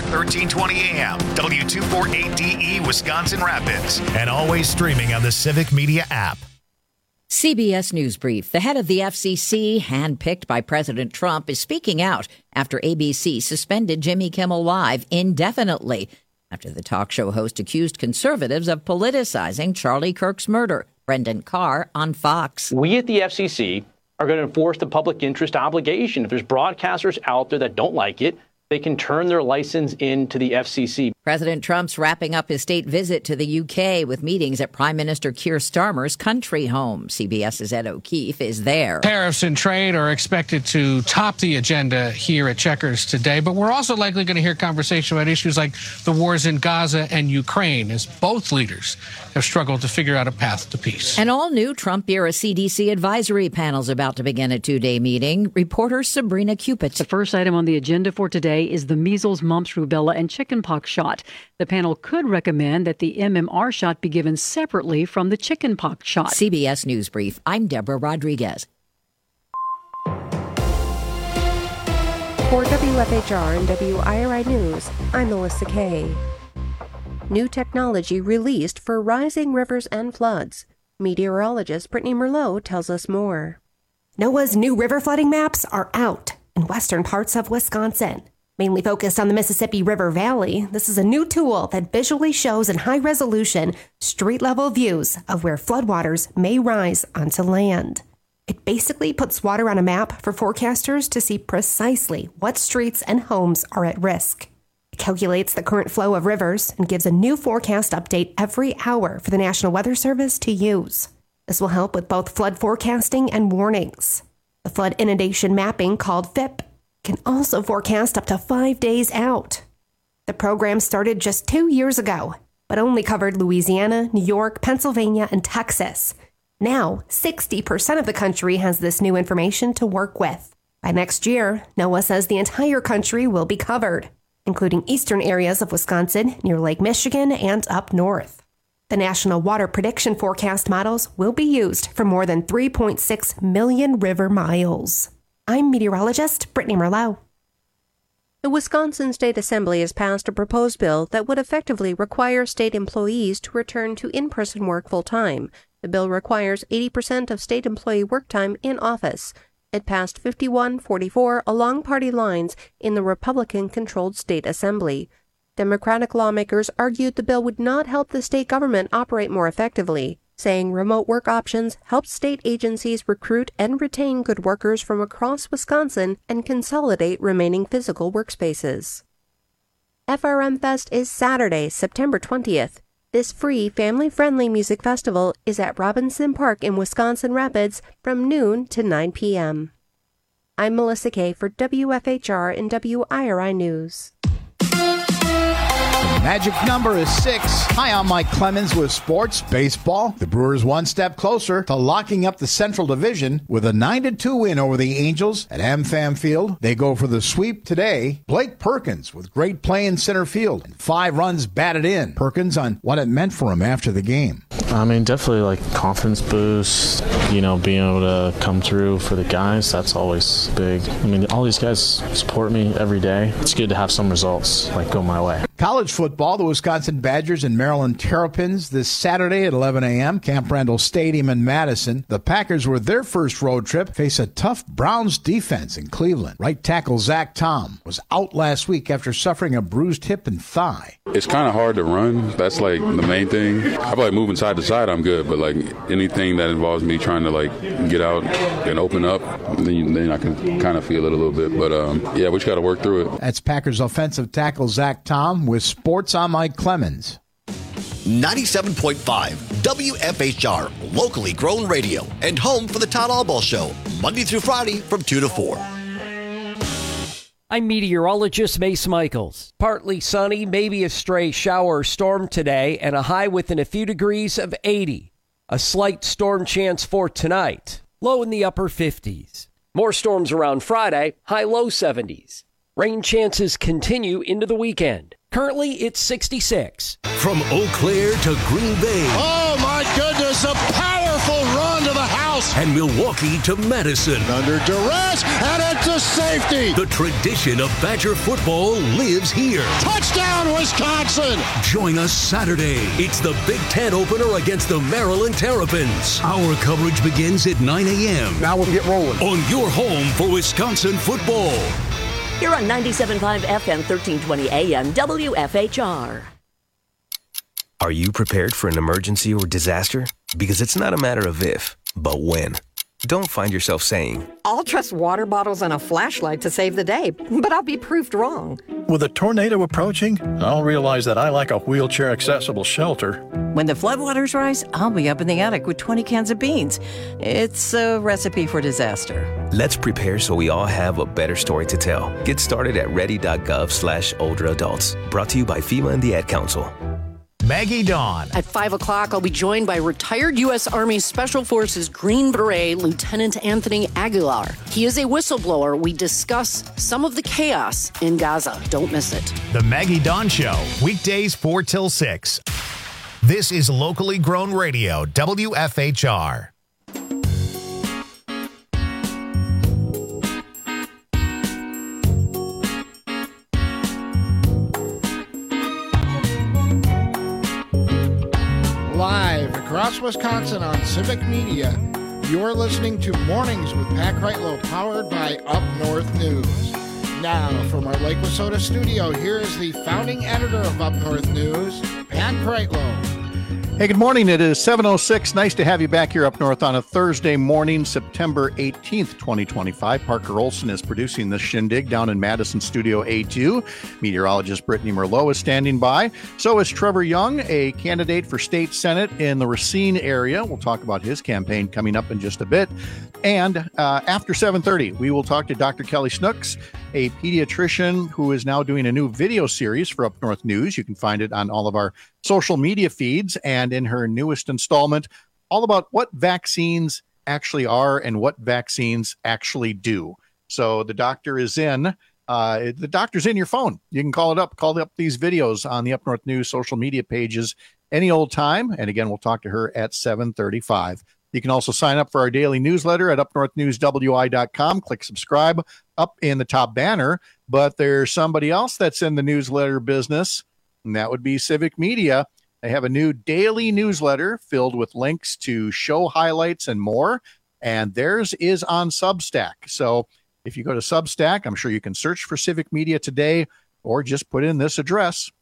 WFHR 1320 AM, W248DE Wisconsin Rapids, and always streaming on the Civic Media app. CBS News Brief. The head of the FCC, handpicked by President Trump, is speaking out after ABC suspended Jimmy Kimmel Live indefinitely after the talk show host accused conservatives of politicizing Charlie Kirk's murder. Brendan Carr on Fox. We at the FCC are going to enforce the public interest obligation. If there's broadcasters out there that don't like it, they can turn their license in to the FCC. President Trump's wrapping up his state visit to the UK with meetings at Prime Minister Keir Starmer's country home. CBS's Ed O'Keefe is there. Tariffs and trade are expected to top the agenda here at Checkers today, but we're also likely going to hear conversation about issues like the wars in Gaza and Ukraine, as both leaders have struggled to figure out a path to peace. An all-new Trump-era CDC advisory panel is about to begin a two-day meeting. Reporter Sabrina Cupid. The first item on the agenda for today is the measles, mumps, rubella, and chickenpox shot. The panel could recommend that the MMR shot be given separately from the chickenpox shot. CBS News Brief. I'm Deborah Rodriguez. For WFHR and WIRI News, I'm Melissa Kay. New technology released for rising rivers and floods. Meteorologist Brittany Merlot tells us more. NOAA's new river flooding maps are out in western parts of Wisconsin. Mainly focused on the Mississippi River Valley, this is a new tool that visually shows in high resolution, street-level views of where floodwaters may rise onto land. It basically puts water on a map for forecasters to see precisely what streets and homes are at risk. It calculates the current flow of rivers and gives a new forecast update every hour for the National Weather Service to use. This will help with both flood forecasting and warnings. The flood inundation mapping, called FIP, can also forecast up to 5 days out. The program started just 2 years ago, but only covered Louisiana, New York, Pennsylvania, and Texas. Now, 60% of the country has this new information to work with. By next year, NOAA says the entire country will be covered, including eastern areas of Wisconsin, near Lake Michigan, and up north. The National Water Prediction Forecast models will be used for more than 3.6 million river miles. I'm meteorologist Brittany Merlot. The Wisconsin State Assembly has passed a proposed bill that would effectively require state employees to return to in-person work full-time. The bill requires 80% of state employee work time in office. It passed 51-44 along party lines in the Republican-controlled state assembly. Democratic lawmakers argued the bill would not help the state government operate more effectively, saying remote work options help state agencies recruit and retain good workers from across Wisconsin and consolidate remaining physical workspaces. FRM Fest is Saturday, September 20th. This free, family-friendly music festival is at Robinson Park in Wisconsin Rapids from noon to 9 p.m. I'm Melissa Kay for WFHR and WIRI News. Magic number is 6. Hi, I'm Mike Clemens with Sports Baseball. The Brewers one step closer to locking up the Central Division with a 9-2 win over the Angels at AmFam Field. They go for the sweep today. Blake Perkins with great play in center field and 5 runs batted in. Perkins on what it meant for him after the game. I mean, definitely like confidence boost, being able to come through for the guys, that's always big. I mean, all these guys support me every day. It's good to have some results go my way. College football, the Wisconsin Badgers and Maryland Terrapins this Saturday at 11 a.m. Camp Randall Stadium in Madison. The Packers, with their first road trip, face a tough Browns defense in Cleveland. Right tackle Zach Tom was out last week after suffering a bruised hip and thigh. It's kind of hard to run. That's the main thing. I feel like moving side to side, I'm good, but anything that involves me trying to get out and open up, then I can kind of feel it a little bit. But we just got to work through it. That's Packers offensive tackle Zach Tom. With sports, I'm Mike Clemens. 97.5 WFHR, locally grown radio, and home for the Todd Albaugh Show, Monday through Friday from 2 to 4. I'm meteorologist Mace Michaels. Partly sunny, maybe a stray shower or storm today, and a high within a few degrees of 80. A slight storm chance for tonight, low in the upper 50s. More storms around Friday, high low 70s. Rain chances continue into the weekend. Currently, it's 66. From Eau Claire to Green Bay. Oh, my goodness, a powerful run to the house. Mills. And Milwaukee to Madison. Under duress, and it's a safety. The tradition of Badger football lives here. Touchdown, Wisconsin! Join us Saturday. It's the Big Ten opener against the Maryland Terrapins. Our coverage begins at 9 a.m. Now we'll get rolling. On your home for Wisconsin football. Here on 97.5 FM, 1320 AM, WFHR. Are you prepared for an emergency or disaster? Because it's not a matter of if, but when. Don't find yourself saying, I'll trust water bottles and a flashlight to save the day, but I'll be proved wrong. With a tornado approaching, I'll realize that I like a wheelchair-accessible shelter. When the floodwaters rise, I'll be up in the attic with 20 cans of beans. It's a recipe for disaster. Let's prepare so we all have a better story to tell. Get started at ready.gov/older adults. Brought to you by FEMA and the Ad Council. Maggie Dawn. At 5 o'clock, I'll be joined by retired U.S. Army Special Forces Green Beret Lieutenant Anthony Aguilar. He is a whistleblower. We discuss some of the chaos in Gaza. Don't miss it. The Maggie Dawn Show, weekdays 4 till 6. This is locally grown radio, WFHR. Live across Wisconsin on Civic Media, you're listening to Mornings with Pat Kreitlow, powered by Up North News. Now, from our Lake Wissota studio, here is the founding editor of Up North News, Pat Kreitlow. Hey, good morning. It is 7:06. Nice to have you back here up north on a Thursday morning, September 18th, 2025. Parker Olson is producing this shindig down in Madison Studio A2. Meteorologist Brittany Merlot is standing by. So is Trevor Young, a candidate for state senate in the Racine area. We'll talk about his campaign coming up in just a bit. And after 7:30, we will talk to Dr. Kelly Snooks, a pediatrician who is now doing a new video series for Up North News. You can find it on all of our social media feeds, and in her newest installment, all about what vaccines actually are and what vaccines actually do. So the doctor is in. The doctor's in your phone. You can call up these videos on the Up North News social media pages any old time. And again, we'll talk to her at 7:35. You can also sign up for our daily newsletter at upnorthnewswi.com. Click subscribe up in the top banner. But there's somebody else that's in the newsletter business, and that would be Civic Media. They have a new daily newsletter filled with links to show highlights and more, and theirs is on Substack. So if you go to Substack, I'm sure you can search for Civic Media Today, or just put in this address,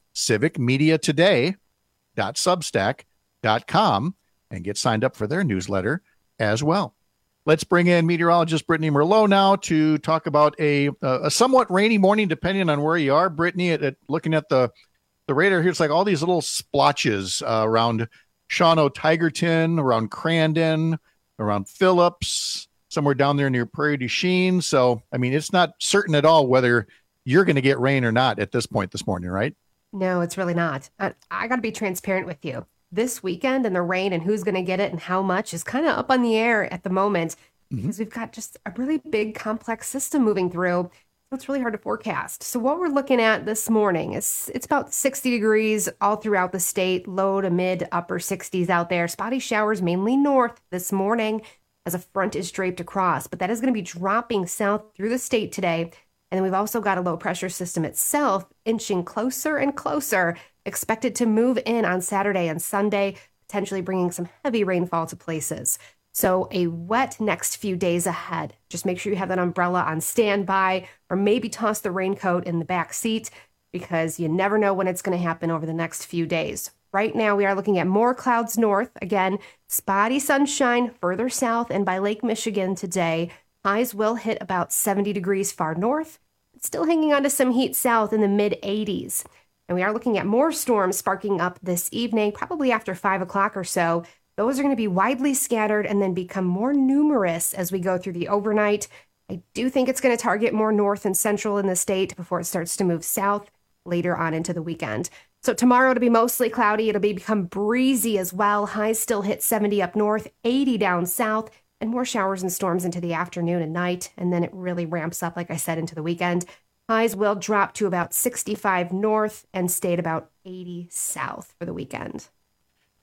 civicmediatoday.substack.com, and get signed up for their newsletter as well. Let's bring in meteorologist Brittany Merlot now to talk about a somewhat rainy morning, depending on where you are. Brittany, looking at the radar here, it's like all these little splotches around Shawano-Tigerton, around Crandon, around Phillips, somewhere down there near Prairie du Chien. So, I mean, it's not certain at all whether you're going to get rain or not at this point this morning, right? No, it's really not. I got to be transparent with you. This weekend and the rain and who's going to get it and how much is kind of up on the air at the moment because we've got just a really big complex system moving through. So it's really hard to forecast. So what we're looking at this morning is it's about 60 degrees all throughout the state, low to mid upper 60s out there. Spotty showers mainly north this morning as a front is draped across, but that is going to be dropping south through the state today. And then we've also got a low pressure system itself inching closer and closer, expected to move in on Saturday and Sunday, potentially bringing some heavy rainfall to places. So a wet next few days ahead. Just make sure you have that umbrella on standby, or maybe toss the raincoat in the back seat, because you never know when it's going to happen over the next few days. Right now, we are looking at more clouds north. Again, spotty sunshine further south and by Lake Michigan today. Highs will hit about 70 degrees far north, but still hanging on to some heat south in the mid-80s. And we are looking at more storms sparking up this evening, probably after 5 o'clock or so. Those are going to be widely scattered and then become more numerous as we go through the overnight. I do think it's going to target more north and central in the state before it starts to move south later on into the weekend. So tomorrow it'll be mostly cloudy. It'll become breezy as well. Highs still hit 70 up north, 80 down south, and more showers and storms into the afternoon and night. And then it really ramps up, like I said, into the weekend. Highs will drop to about 65 north and stay at about 80 south for the weekend.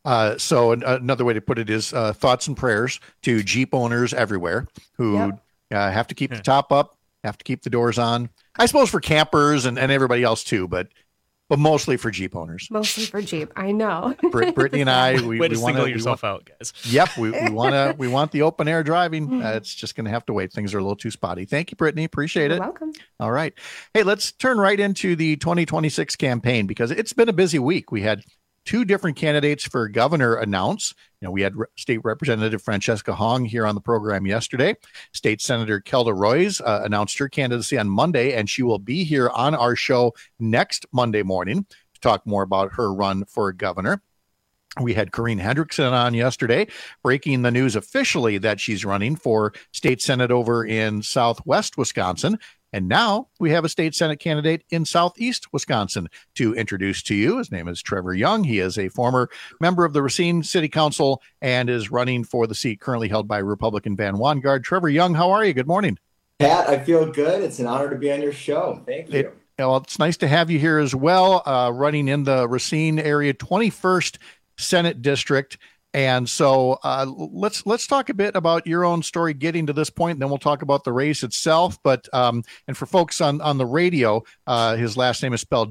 So another way to put it is thoughts and prayers to Jeep owners everywhere who have to keep the top up, have to keep the doors on. I suppose for campers and everybody else too, but mostly for Jeep owners. Mostly for Jeep, I know. Brittany and I, we way to want single yourself out, guys. Yep, we want the open air driving. It's just going to have to wait. Things are a little too spotty. Thank you, Brittany. Appreciate it. You're welcome. All right. Hey, let's turn right into the 2026 campaign because it's been a busy week. We had 2 different candidates for governor announce. We had State Representative Francesca Hong here on the program yesterday. State Senator Kelda Roys announced her candidacy on Monday, and she will be here on our show next Monday morning to talk more about her run for governor. We had Corinne Hendrickson on yesterday, breaking the news officially that she's running for state senate over in Southwest Wisconsin. And now we have a state senate candidate in Southeast Wisconsin to introduce to you. His name is Trevor Young. He is a former member of the Racine City Council and is running for the seat currently held by Republican Van Wangard. Trevor Young, how are you? Good morning. Pat, I feel good. It's an honor to be on your show. Thank you. Well, it's nice to have you here as well, running in the Racine area 21st Senate District. And so let's talk a bit about your own story getting to this point, and then we'll talk about the race itself. But and for folks on the radio, his last name is spelled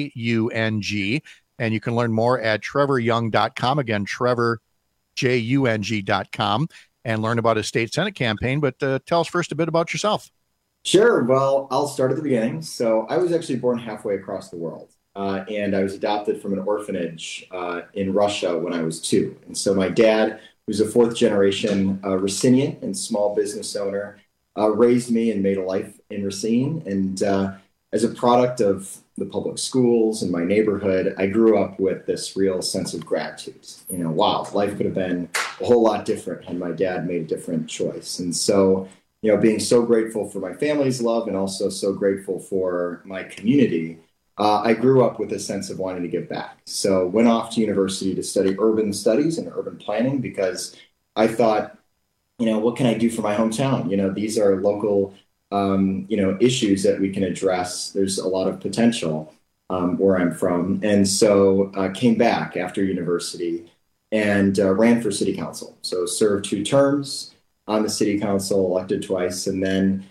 Jung, and you can learn more at trevoryoung.com. Again, trevorjung.com, and learn about his state Senate campaign. But tell us first a bit about yourself. Sure. Well, I'll start at the beginning. So I was actually born halfway across the world. And I was adopted from an orphanage in Russia when I was 2. And so my dad, who's a 4th-generation Racinian and small business owner, raised me and made a life in Racine. And as a product of the public schools and my neighborhood, I grew up with this real sense of gratitude. Wow, life could have been a whole lot different had my dad made a different choice. And so, being so grateful for my family's love and also so grateful for my community, I grew up with a sense of wanting to give back. So went off to university to study urban studies and urban planning because I thought, what can I do for my hometown? These are local, issues that we can address. There's a lot of potential where I'm from. And so came back after university and ran for city council. So served 2 terms on the city council, elected twice, and then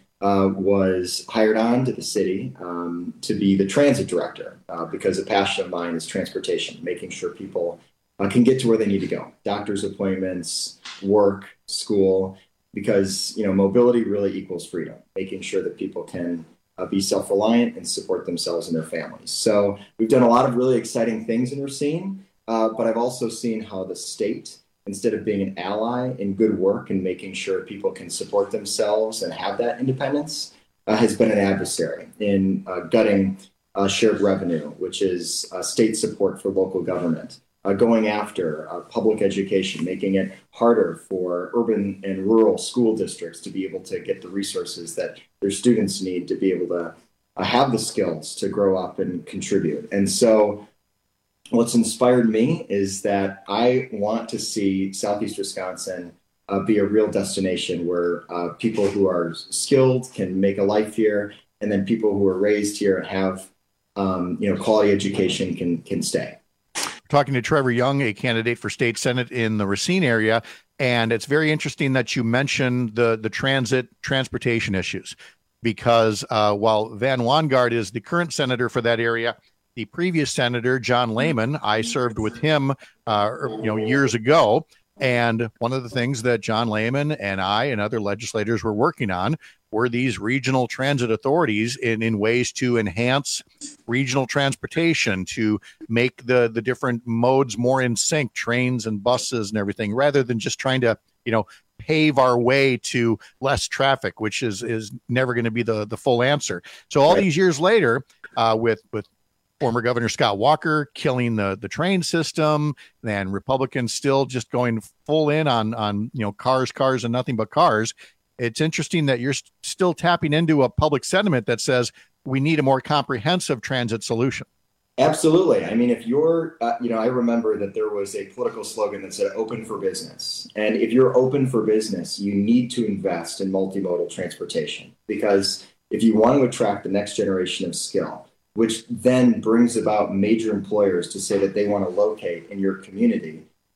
was hired on to the city to be the transit director because a passion of mine is transportation, making sure people can get to where they need to go, doctor's appointments, work, school, because mobility really equals freedom, making sure that people can be self-reliant and support themselves and their families. So we've done a lot of really exciting things in Racine, but I've also seen how the state, instead of being an ally in good work and making sure people can support themselves and have that independence, has been an adversary in gutting shared revenue, which is state support for local government, going after public education, making it harder for urban and rural school districts to be able to get the resources that their students need to be able to have the skills to grow up and contribute. And so what's inspired me is that I want to see Southeast Wisconsin be a real destination where people who are skilled can make a life here, and then people who are raised here and have quality education can stay. Talking to Trevor Young, a candidate for state senate in the Racine area, and it's very interesting that you mentioned the transportation issues, because while Van Wangard is the current senator for that area, the previous senator, John Lehman, I served with him, years ago. And one of the things that John Lehman and I and other legislators were working on were these regional transit authorities in ways to enhance regional transportation, to make the different modes more in sync, trains and buses and everything, rather than just trying to, pave our way to less traffic, which is never going to be the full answer. So all these years later, with former Governor Scott Walker killing the train system, and Republicans still just going full in on cars and nothing but cars. It's interesting that you're still tapping into a public sentiment that says we need a more comprehensive transit solution. Absolutely. I mean, if you're, I remember that there was a political slogan that said open for business. And if you're open for business, you need to invest in multimodal transportation, because if you want to attract the next generation of skill, which then brings about major employers to say that they want to locate in your community,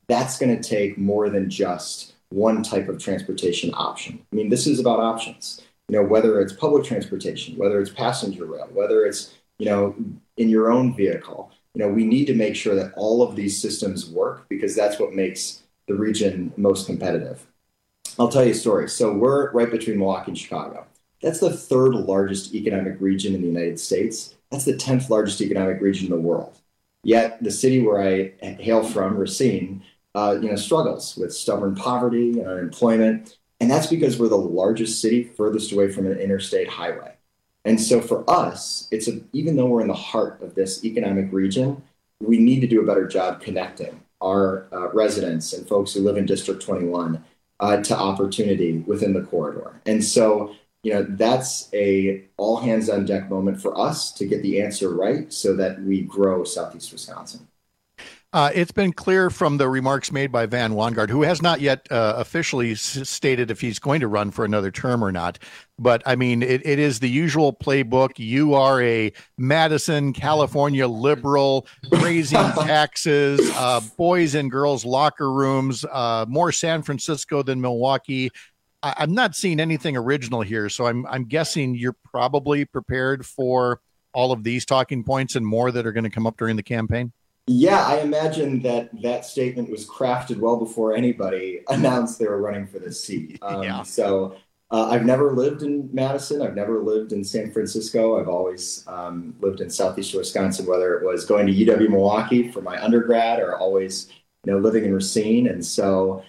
that's going to take more than just one type of transportation option. I mean, this is about options. Whether it's public transportation, whether it's passenger rail, whether it's, in your own vehicle, we need to make sure that all of these systems work, because that's what makes the region most competitive. I'll tell you a story. So we're right between Milwaukee and Chicago. That's the third largest economic region in the United States. That's the 10th largest economic region in the world. Yet the city where I hail from, Racine, struggles with stubborn poverty and unemployment. And that's because we're the largest city furthest away from an interstate highway. And so for us, even though we're in the heart of this economic region, we need to do a better job connecting our residents and folks who live in District 21 to opportunity within the corridor. And so, that's a all hands on deck moment for us to get the answer right so that we grow Southeast Wisconsin. It's been clear from the remarks made by Van Wanggaard, who has not yet officially stated if he's going to run for another term or not. But, I mean, it is the usual playbook. You are a Madison, California liberal, raising taxes, boys and girls locker rooms, more San Francisco than Milwaukee. I'm not seeing anything original here, so I'm guessing you're probably prepared for all of these talking points and more that are going to come up during the campaign. Yeah, I imagine that statement was crafted well before anybody announced they were running for this seat. So I've never lived in Madison. I've never lived in San Francisco. I've always lived in Southeast Wisconsin, whether it was going to UW-Milwaukee for my undergrad or always, living in Racine. And so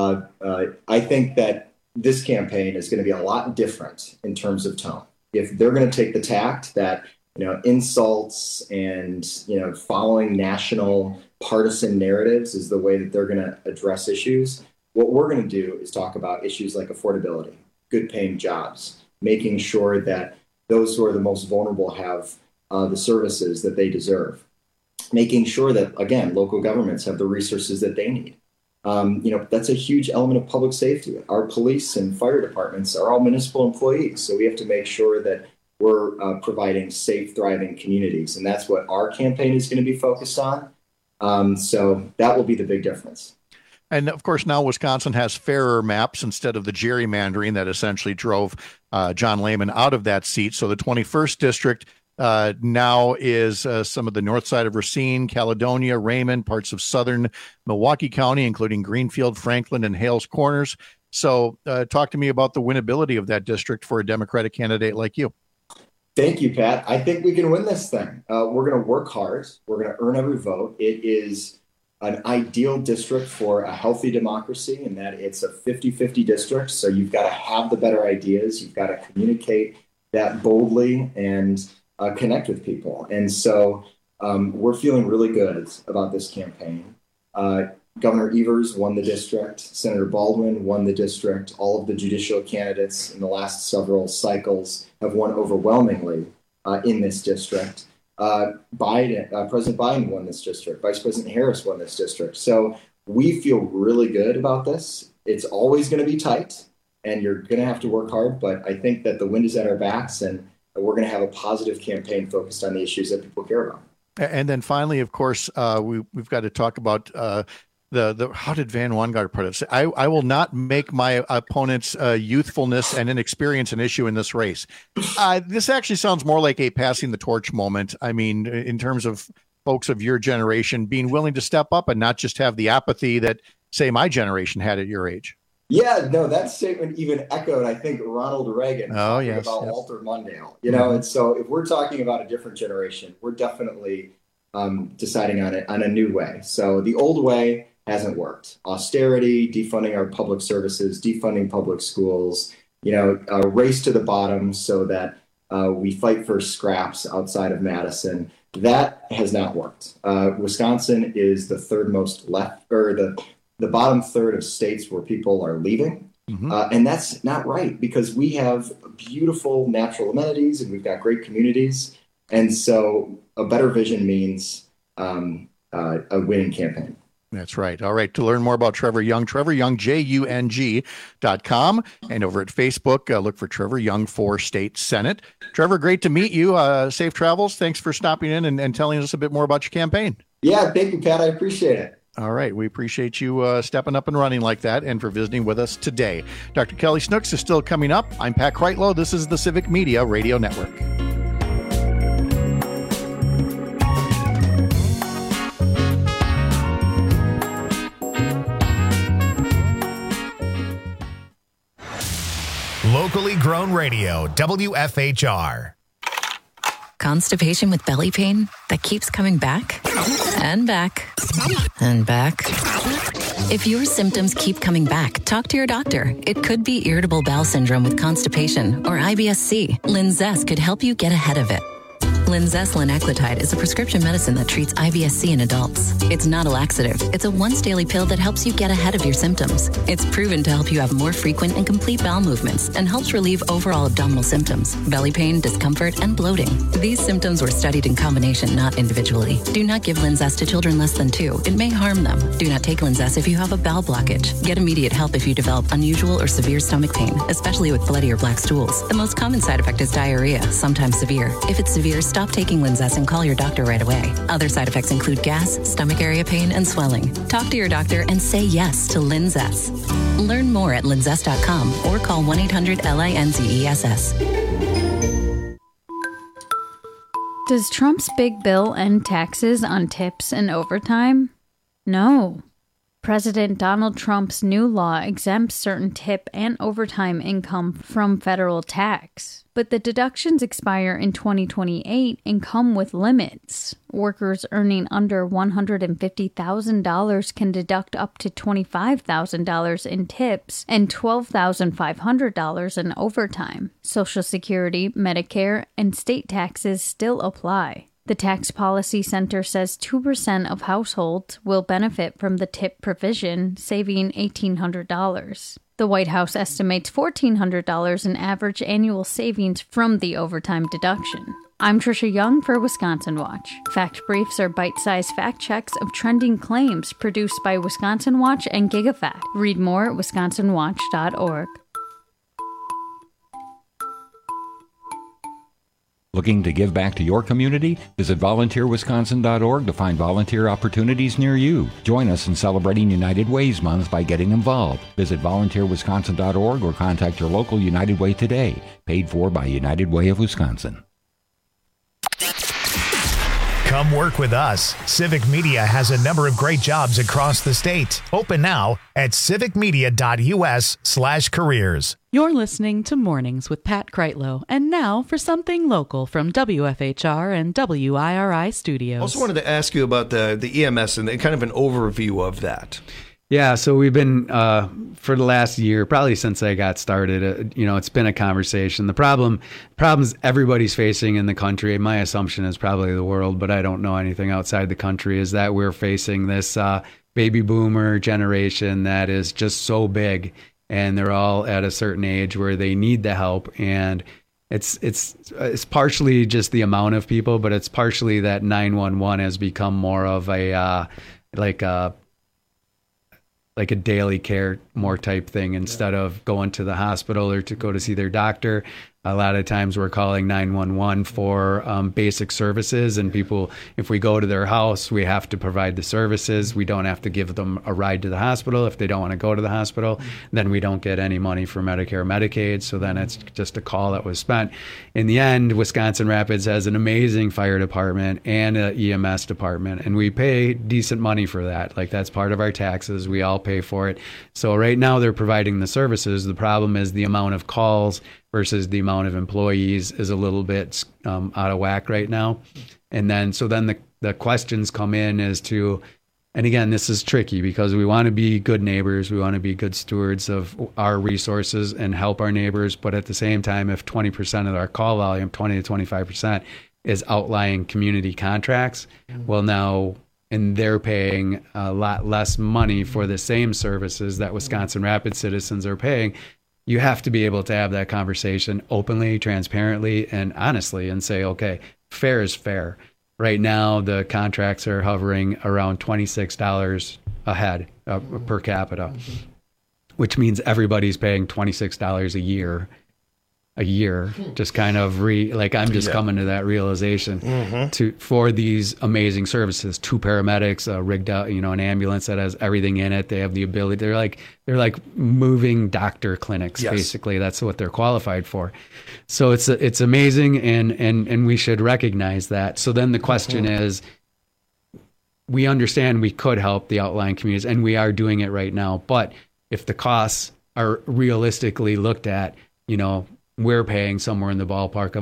I think that this campaign is going to be a lot different in terms of tone. If they're going to take the tact that insults and, following national partisan narratives is the way that they're going to address issues. What we're going to do is talk about issues like affordability, good paying jobs, making sure that those who are the most vulnerable have the services that they deserve, making sure that, again, local governments have the resources that they need. That's a huge element of public safety. Our police and fire departments are all municipal employees, so we have to make sure that we're providing safe, thriving communities. And that's what our campaign is going to be focused on. So that will be the big difference. And of course, now Wisconsin has fairer maps instead of the gerrymandering that essentially drove John Lehman out of that seat. So the 21st district now is some of the north side of Racine, Caledonia, Raymond, parts of southern Milwaukee County, including Greenfield, Franklin, and Hales Corners. So talk to me about the winnability of that district for a Democratic candidate like you. Thank you, Pat. I think we can win this thing. We're going to work hard. We're going to earn every vote. It is an ideal district for a healthy democracy in that it's a 50-50 district. So you've got to have the better ideas. You've got to communicate that boldly and connect with people. And so we're feeling really good about this campaign. Governor Evers won the district. Senator Baldwin won the district. All of the judicial candidates in the last several cycles have won overwhelmingly in this district. President Biden won this district. Vice President Harris won this district. So we feel really good about this. It's always going to be tight, and you're going to have to work hard. But I think that the wind is at our backs, and we're going to have a positive campaign focused on the issues that people care about. And then finally, of course, we've got to talk about the how did Van Wanggaard put it? I will not make my opponent's youthfulness and inexperience an issue in this race. This actually sounds more like a passing the torch moment. I mean, in terms of folks of your generation being willing to step up and not just have the apathy that, say, my generation had at your age. Yeah, no, that statement even echoed, I think, Ronald Reagan about Walter Mondale. And so if we're talking about a different generation, we're definitely deciding on a new way. So the old way hasn't worked. Austerity, defunding our public services, defunding public schools, a race to the bottom so that we fight for scraps outside of Madison. That has not worked. Wisconsin is the third most left, or the bottom third of states where people are leaving. Mm-hmm. And that's not right, because we have beautiful natural amenities and we've got great communities. And so a better vision means a winning campaign. That's right. All right. To learn more about Trevor Young, TrevorYoung, JUNG.com, and over at Facebook, look for Trevor Young for State Senate. Trevor, great to meet you. Safe travels. Thanks for stopping in and telling us a bit more about your campaign. Yeah, thank you, Pat. I appreciate it. All right. We appreciate you stepping up and running like that and for visiting with us today. Dr. Kelly Snooks is still coming up. I'm Pat Kreitlow. This is the Civic Media Radio Network. Locally grown radio, WFHR. Constipation with belly pain that keeps coming back and back and back. If your symptoms keep coming back, talk to your doctor. It could be irritable bowel syndrome with constipation or IBS-C. Linzess could help you get ahead of it. Linzess linaclotide is a prescription medicine that treats IBS-C in adults. It's not a laxative. It's a once-daily pill that helps you get ahead of your symptoms. It's proven to help you have more frequent and complete bowel movements and helps relieve overall abdominal symptoms, belly pain, discomfort, and bloating. These symptoms were studied in combination, not individually. Do not give Linzess to children less than 2. It may harm them. Do not take Linzess if you have a bowel blockage. Get immediate help if you develop unusual or severe stomach pain, especially with bloody or black stools. The most common side effect is diarrhea, sometimes severe. If it's severe, stop taking Linzess and call your doctor right away. Other side effects include gas, stomach area pain, and swelling. Talk to your doctor and say yes to Linzess. Learn more at linzess.com or call 1-800-LINZESS. Does Trump's big bill end taxes on tips and overtime? No. President Donald Trump's new law exempts certain tip and overtime income from federal tax. But the deductions expire in 2028 and come with limits. Workers earning under $150,000 can deduct up to $25,000 in tips and $12,500 in overtime. Social Security, Medicare, and state taxes still apply. The Tax Policy Center says 2% of households will benefit from the tip provision, saving $1,800. The White House estimates $1,400 in average annual savings from the overtime deduction. I'm Trisha Young for Wisconsin Watch. Fact Briefs are bite-sized fact checks of trending claims produced by Wisconsin Watch and GigaFact. Read more at wisconsinwatch.org. Looking to give back to your community? Visit volunteerwisconsin.org to find volunteer opportunities near you. Join us in celebrating United Ways Month by getting involved. Visit volunteerwisconsin.org or contact your local United Way today. Paid for by United Way of Wisconsin. Come work with us. Civic Media has a number of great jobs across the state. Open now at civicmedia.us/careers. You're listening to Mornings with Pat Kreitlow. And now for something local from WFHR and WIRI Studios. I also wanted to ask you about the EMS and kind of an overview of that. Yeah, so we've been, for the last year, probably since I got started, it's been a conversation. The problems everybody's facing in the country, my assumption is probably the world, but I don't know anything outside the country, is that we're facing this baby boomer generation that is just so big, and they're all at a certain age where they need the help, and it's partially just the amount of people, but it's partially that 911 has become more of a like a daily care more type thing instead of going to the hospital or to go to see their doctor. A lot of times we're calling 911 for basic services, and people, if we go to their house, we have to provide the services. We don't have to give them a ride to the hospital. If they don't want to go to the hospital, then we don't get any money for Medicare or Medicaid. So then it's just a call that was spent. In the end, Wisconsin Rapids has an amazing fire department and an EMS department, and we pay decent money for that. Like, that's part of our taxes. We all pay for it. So right now they're providing the services. The problem is the amount of calls versus the amount of employees is a little bit out of whack right now. And then the questions come in as to, and again, this is tricky because we want to be good neighbors. We want to be good stewards of our resources and help our neighbors. But at the same time, if 20% of our call volume, 20 to 25%, is outlying community contracts, well, now, and they're paying a lot less money for the same services that Wisconsin Rapids citizens are paying, you have to be able to have that conversation openly, transparently, and honestly, and say, okay, fair is fair. Right now, the contracts are hovering around $26 a head per capita, which means everybody's paying $26 a year. a year, just kind of I'm just coming to that realization for these amazing services. 2 paramedics, rigged out, an ambulance that has everything in it. They have the ability. They're like moving doctor clinics. Yes. Basically. That's what they're qualified for. So it's amazing, and we should recognize that. So then the question is, we understand we could help the outlying communities, and we are doing it right now. But if the costs are realistically looked at, we're paying somewhere in the ballpark of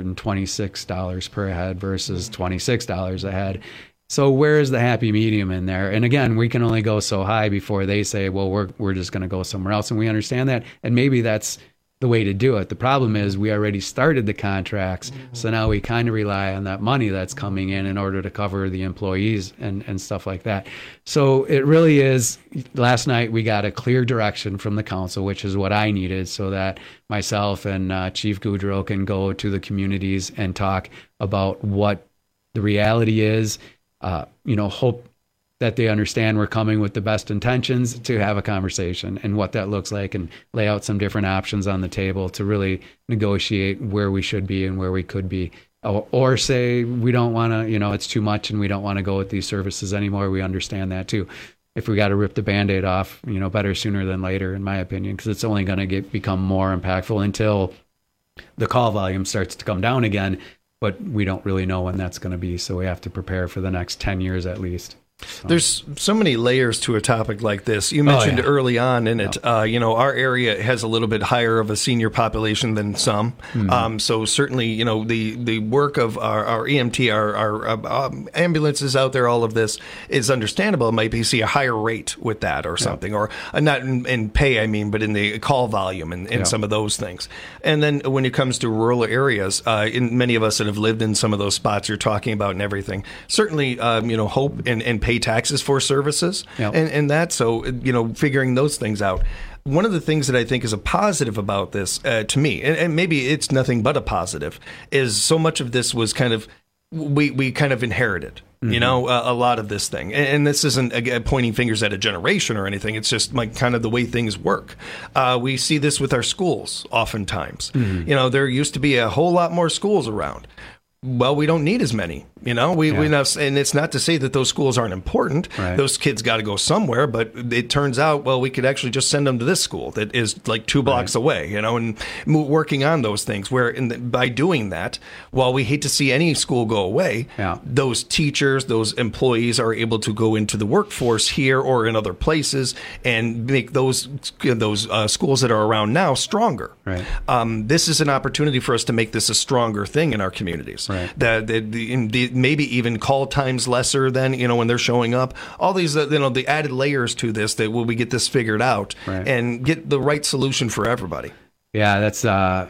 $126 per head versus $26 a head. So where is the happy medium in there? And again, we can only go so high before they say, well, we're just going to go somewhere else. And we understand that. And maybe that's the way to do it. The problem is we already started the contracts. So now we kind of rely on that money that's coming in order to cover the employees and stuff like that. So it really is, last night we got a clear direction from the council, which is what I needed, so that myself and Chief Goudreau can go to the communities and talk about what the reality is, hope that they understand we're coming with the best intentions to have a conversation and what that looks like, and lay out some different options on the table to really negotiate where we should be and where we could be. Or say we don't want to, it's too much and we don't want to go with these services anymore. We understand that too. If we got to rip the Band-Aid off, better sooner than later, in my opinion, because it's only going to become more impactful until the call volume starts to come down again. But we don't really know when that's going to be. So we have to prepare for the next 10 years at least. There's so many layers to a topic like this. You mentioned early on in it, our area has a little bit higher of a senior population than some. Mm-hmm. So certainly, the work of our EMT, our ambulances out there, all of this is understandable. It might be see a higher rate with that or something, or not in pay, but in the call volume and some of those things. And then when it comes to rural areas, in many of us that have lived in some of those spots you're talking about and everything, certainly, hope and pay taxes for services and that. So, figuring those things out. One of the things that I think is a positive about this to me, and maybe it's nothing but a positive, is so much of this was kind of, we kind of inherited, a lot of this thing. And this isn't pointing fingers at a generation or anything. It's just like kind of the way things work. We see this with our schools oftentimes. Mm-hmm. There used to be a whole lot more schools around. Well, we don't need as many, we not, and it's not to say that those schools aren't important. Right. Those kids got to go somewhere, but it turns out, we could actually just send them to this school that is like 2 blocks away, and working on those things where by doing that, while we hate to see any school go away, those teachers, those employees are able to go into the workforce here or in other places and make those schools that are around now stronger. Right. This is an opportunity for us to make this a stronger thing in our communities. Right. That maybe even call times lesser than when they're showing up. All these the added layers to this, that will we get this figured out and get the right solution for everybody. Yeah, that's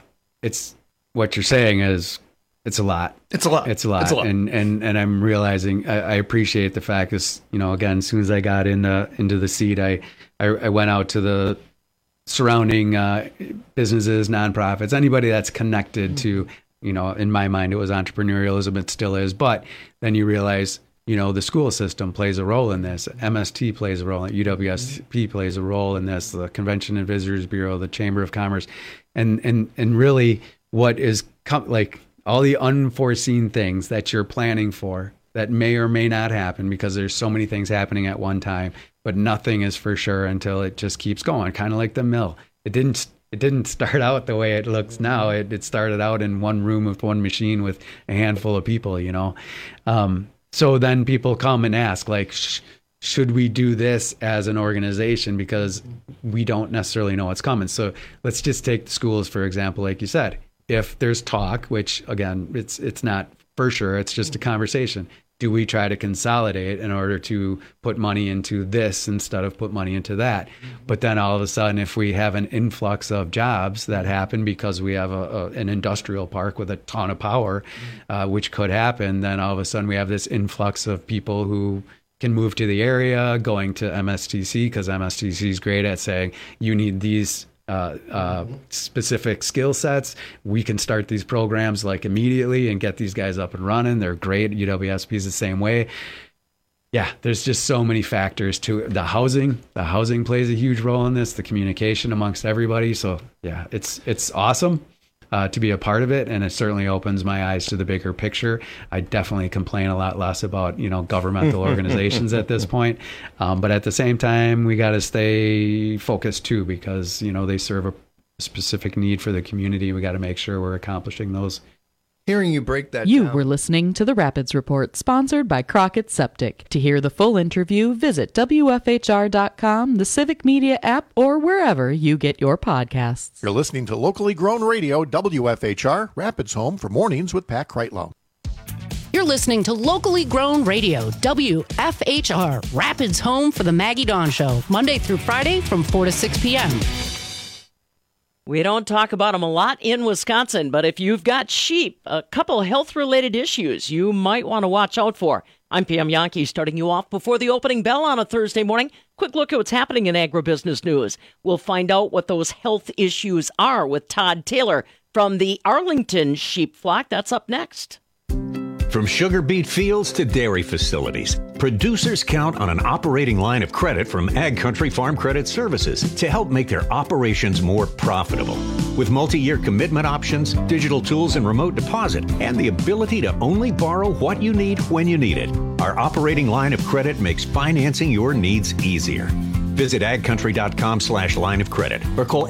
it's what you're saying is it's a lot. It's a lot. It's a lot. And I'm realizing I appreciate the fact is again, as soon as I got into the seat, I went out to the surrounding businesses, nonprofits, anybody that's connected to. In my mind, it was entrepreneurialism. It still is. But then you realize, the school system plays a role in this. MST plays a role. UWSP plays a role in this. The Convention and Visitors Bureau, the Chamber of Commerce, and really, what is like all the unforeseen things that you're planning for that may or may not happen because there's so many things happening at one time. But nothing is for sure until it just keeps going. Kind of like the mill. It didn't start out the way it looks now. It started out in one room with one machine with a handful of people, So then people come and ask, like, should we do this as an organization? Because we don't necessarily know what's coming. So let's just take the schools, for example, like you said. If there's talk, which, again, it's not for sure, it's just a conversation. Do we try to consolidate in order to put money into this instead of put money into that? But then all of a sudden, if we have an influx of jobs that happen because we have an industrial park with a ton of power, which could happen, then all of a sudden we have this influx of people who can move to the area, going to MSTC, because MSTC is great at saying, you need these specific skill sets. We can start these programs like immediately and get these guys up and running. They're great. UWSP is the same way. Yeah, there's just so many factors to it. The housing plays a huge role in this, the communication amongst everybody. So yeah, it's awesome. to be a part of it, and it certainly opens my eyes to the bigger picture. I definitely complain a lot less about governmental organizations at this point, but at the same time, we got to stay focused too, because they serve a specific need for the community. We got to make sure we're accomplishing those. Hearing you break that You down. were listening to the Rapids Report, sponsored by Crockett Septic. To hear the full interview, visit WFHR.com, the Civic Media app, or wherever you get your podcasts. You're listening to locally grown radio, WFHR, Rapids Home for Mornings with Pat Kreitlow. You're listening to locally grown radio, WFHR, Rapids Home for the Maggie Dawn Show, Monday through Friday from 4 to 6 p.m. We don't talk about them a lot in Wisconsin, but if you've got sheep, a couple health-related issues you might want to watch out for. I'm Pam Yankee, starting you off before the opening bell on a Thursday morning. Quick look at what's happening in agribusiness news. We'll find out what those health issues are with Todd Taylor from the Arlington sheep flock. That's up next. From sugar beet fields to dairy facilities, producers count on an operating line of credit from Ag Country Farm Credit Services to help make their operations more profitable. With multi-year commitment options, digital tools and remote deposit, and the ability to only borrow what you need when you need it, our operating line of credit makes financing your needs easier. Visit agcountry.com/line of credit or call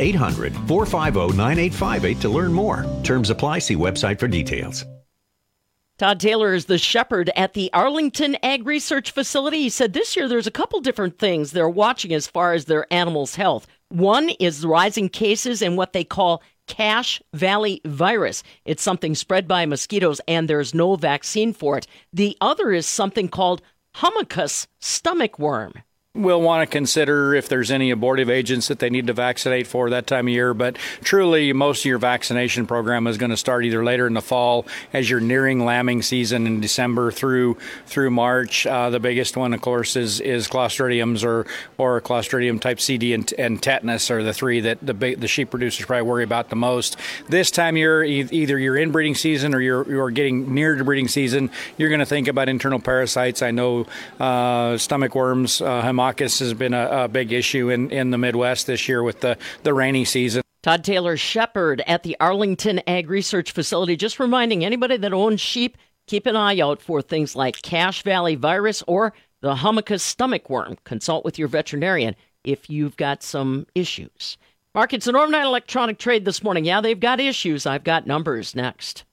800-450-9858 to learn more. Terms apply. See website for details. Todd Taylor is the shepherd at the Arlington Ag Research Facility. He said this year there's a couple different things they're watching as far as their animals' health. One is the rising cases in what they call Cache Valley virus. It's something spread by mosquitoes, and there's no vaccine for it. The other is something called Haemicus stomach worm. We'll want to consider if there's any abortive agents that they need to vaccinate for that time of year. But truly, most of your vaccination program is going to start either later in the fall as you're nearing lambing season in December through March. The biggest one, of course, is Clostridiums or Clostridium type CD and tetanus are the three that the sheep producers probably worry about the most. This time of year, either you're in breeding season or you're getting near to breeding season, you're going to think about internal parasites. I know stomach worms, Haemicus has been a big issue in the Midwest this year with the rainy season. Todd Taylor, shepherd at the Arlington Ag Research Facility, just reminding anybody that owns sheep, keep an eye out for things like Cache Valley virus or the Haemicus stomach worm. Consult with your veterinarian if you've got some issues. Markets and overnight electronic trade this morning. Yeah, they've got issues. I've got numbers next.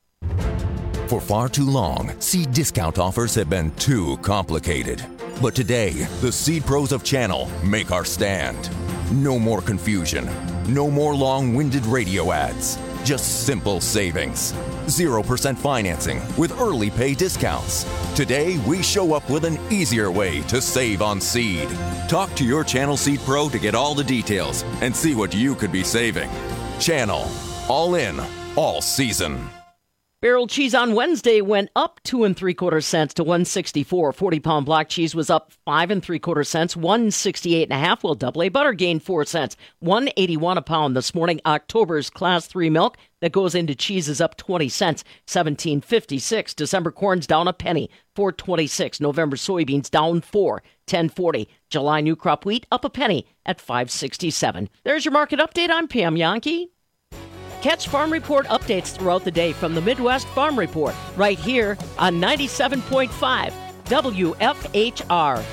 For far too long, seed discount offers have been too complicated. But today, the Seed Pros of Channel make our stand. No more confusion. No more long-winded radio ads. Just simple savings. 0% financing with early pay discounts. Today, we show up with an easier way to save on seed. Talk to your Channel Seed Pro to get all the details and see what you could be saving. Channel. All in. All season. Barrel cheese on Wednesday went up 2 3/4 cents to $1.64. 40-pound block cheese was up 5 3/4 cents, $1.68.5. While double A butter gained 4 cents, $1.81 a pound this morning. October's Class 3 milk that goes into cheese is up 20 cents, $17.56. December corn's down a penny, $4.26. November soybeans down 4, $10.40. July new crop wheat up a penny at $5.67. There's your market update. I'm Pam Yankee. Catch Farm Report updates throughout the day from the Midwest Farm Report, right here on 97.5 WFHR.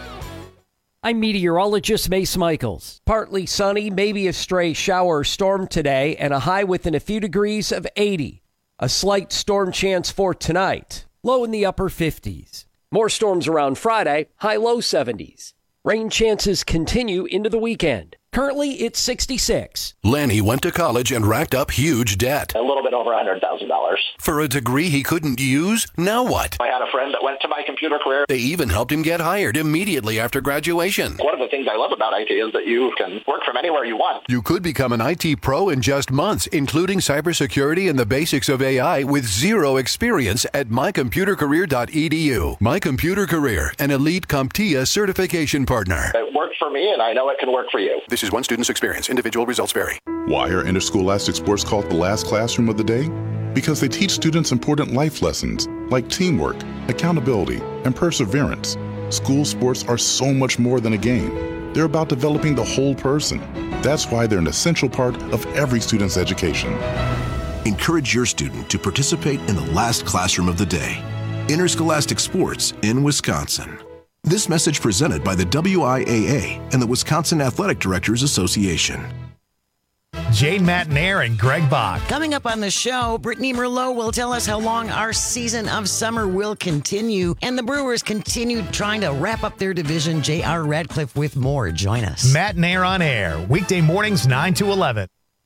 I'm meteorologist Mace Michaels. Partly sunny, maybe a stray shower or storm today, and a high within a few degrees of 80. A slight storm chance for tonight, low in the upper 50s. More storms around Friday, high low 70s. Rain chances continue into the weekend. Currently, it's 66. Lanny went to college and racked up huge debt. A little bit over $100,000. For a degree he couldn't use? Now what? I had a friend that went to My Computer Career. They even helped him get hired immediately after graduation. One of the things I love about IT is that you can work from anywhere you want. You could become an IT pro in just months, including cybersecurity and the basics of AI with zero experience at mycomputercareer.edu. My Computer Career, an elite CompTIA certification partner. It worked for me, and I know it can work for you. This is one student's experience. Individual results vary. Why are interscholastic sports called the last classroom of the day? Because they teach students important life lessons like teamwork, accountability, and perseverance. School sports are so much more than a game. They're about developing the whole person. That's why they're an essential part of every student's education. Encourage your student to participate in the last classroom of the day. Interscholastic Sports in Wisconsin. This message presented by the WIAA and the Wisconsin Athletic Directors Association. Jane Matnair and Greg Bach. Coming up on the show, Brittany Merlot will tell us how long our season of summer will continue, and the Brewers continue trying to wrap up their division. J.R. Radcliffe with more. Join us. Matnair on air, weekday mornings 9 to 11.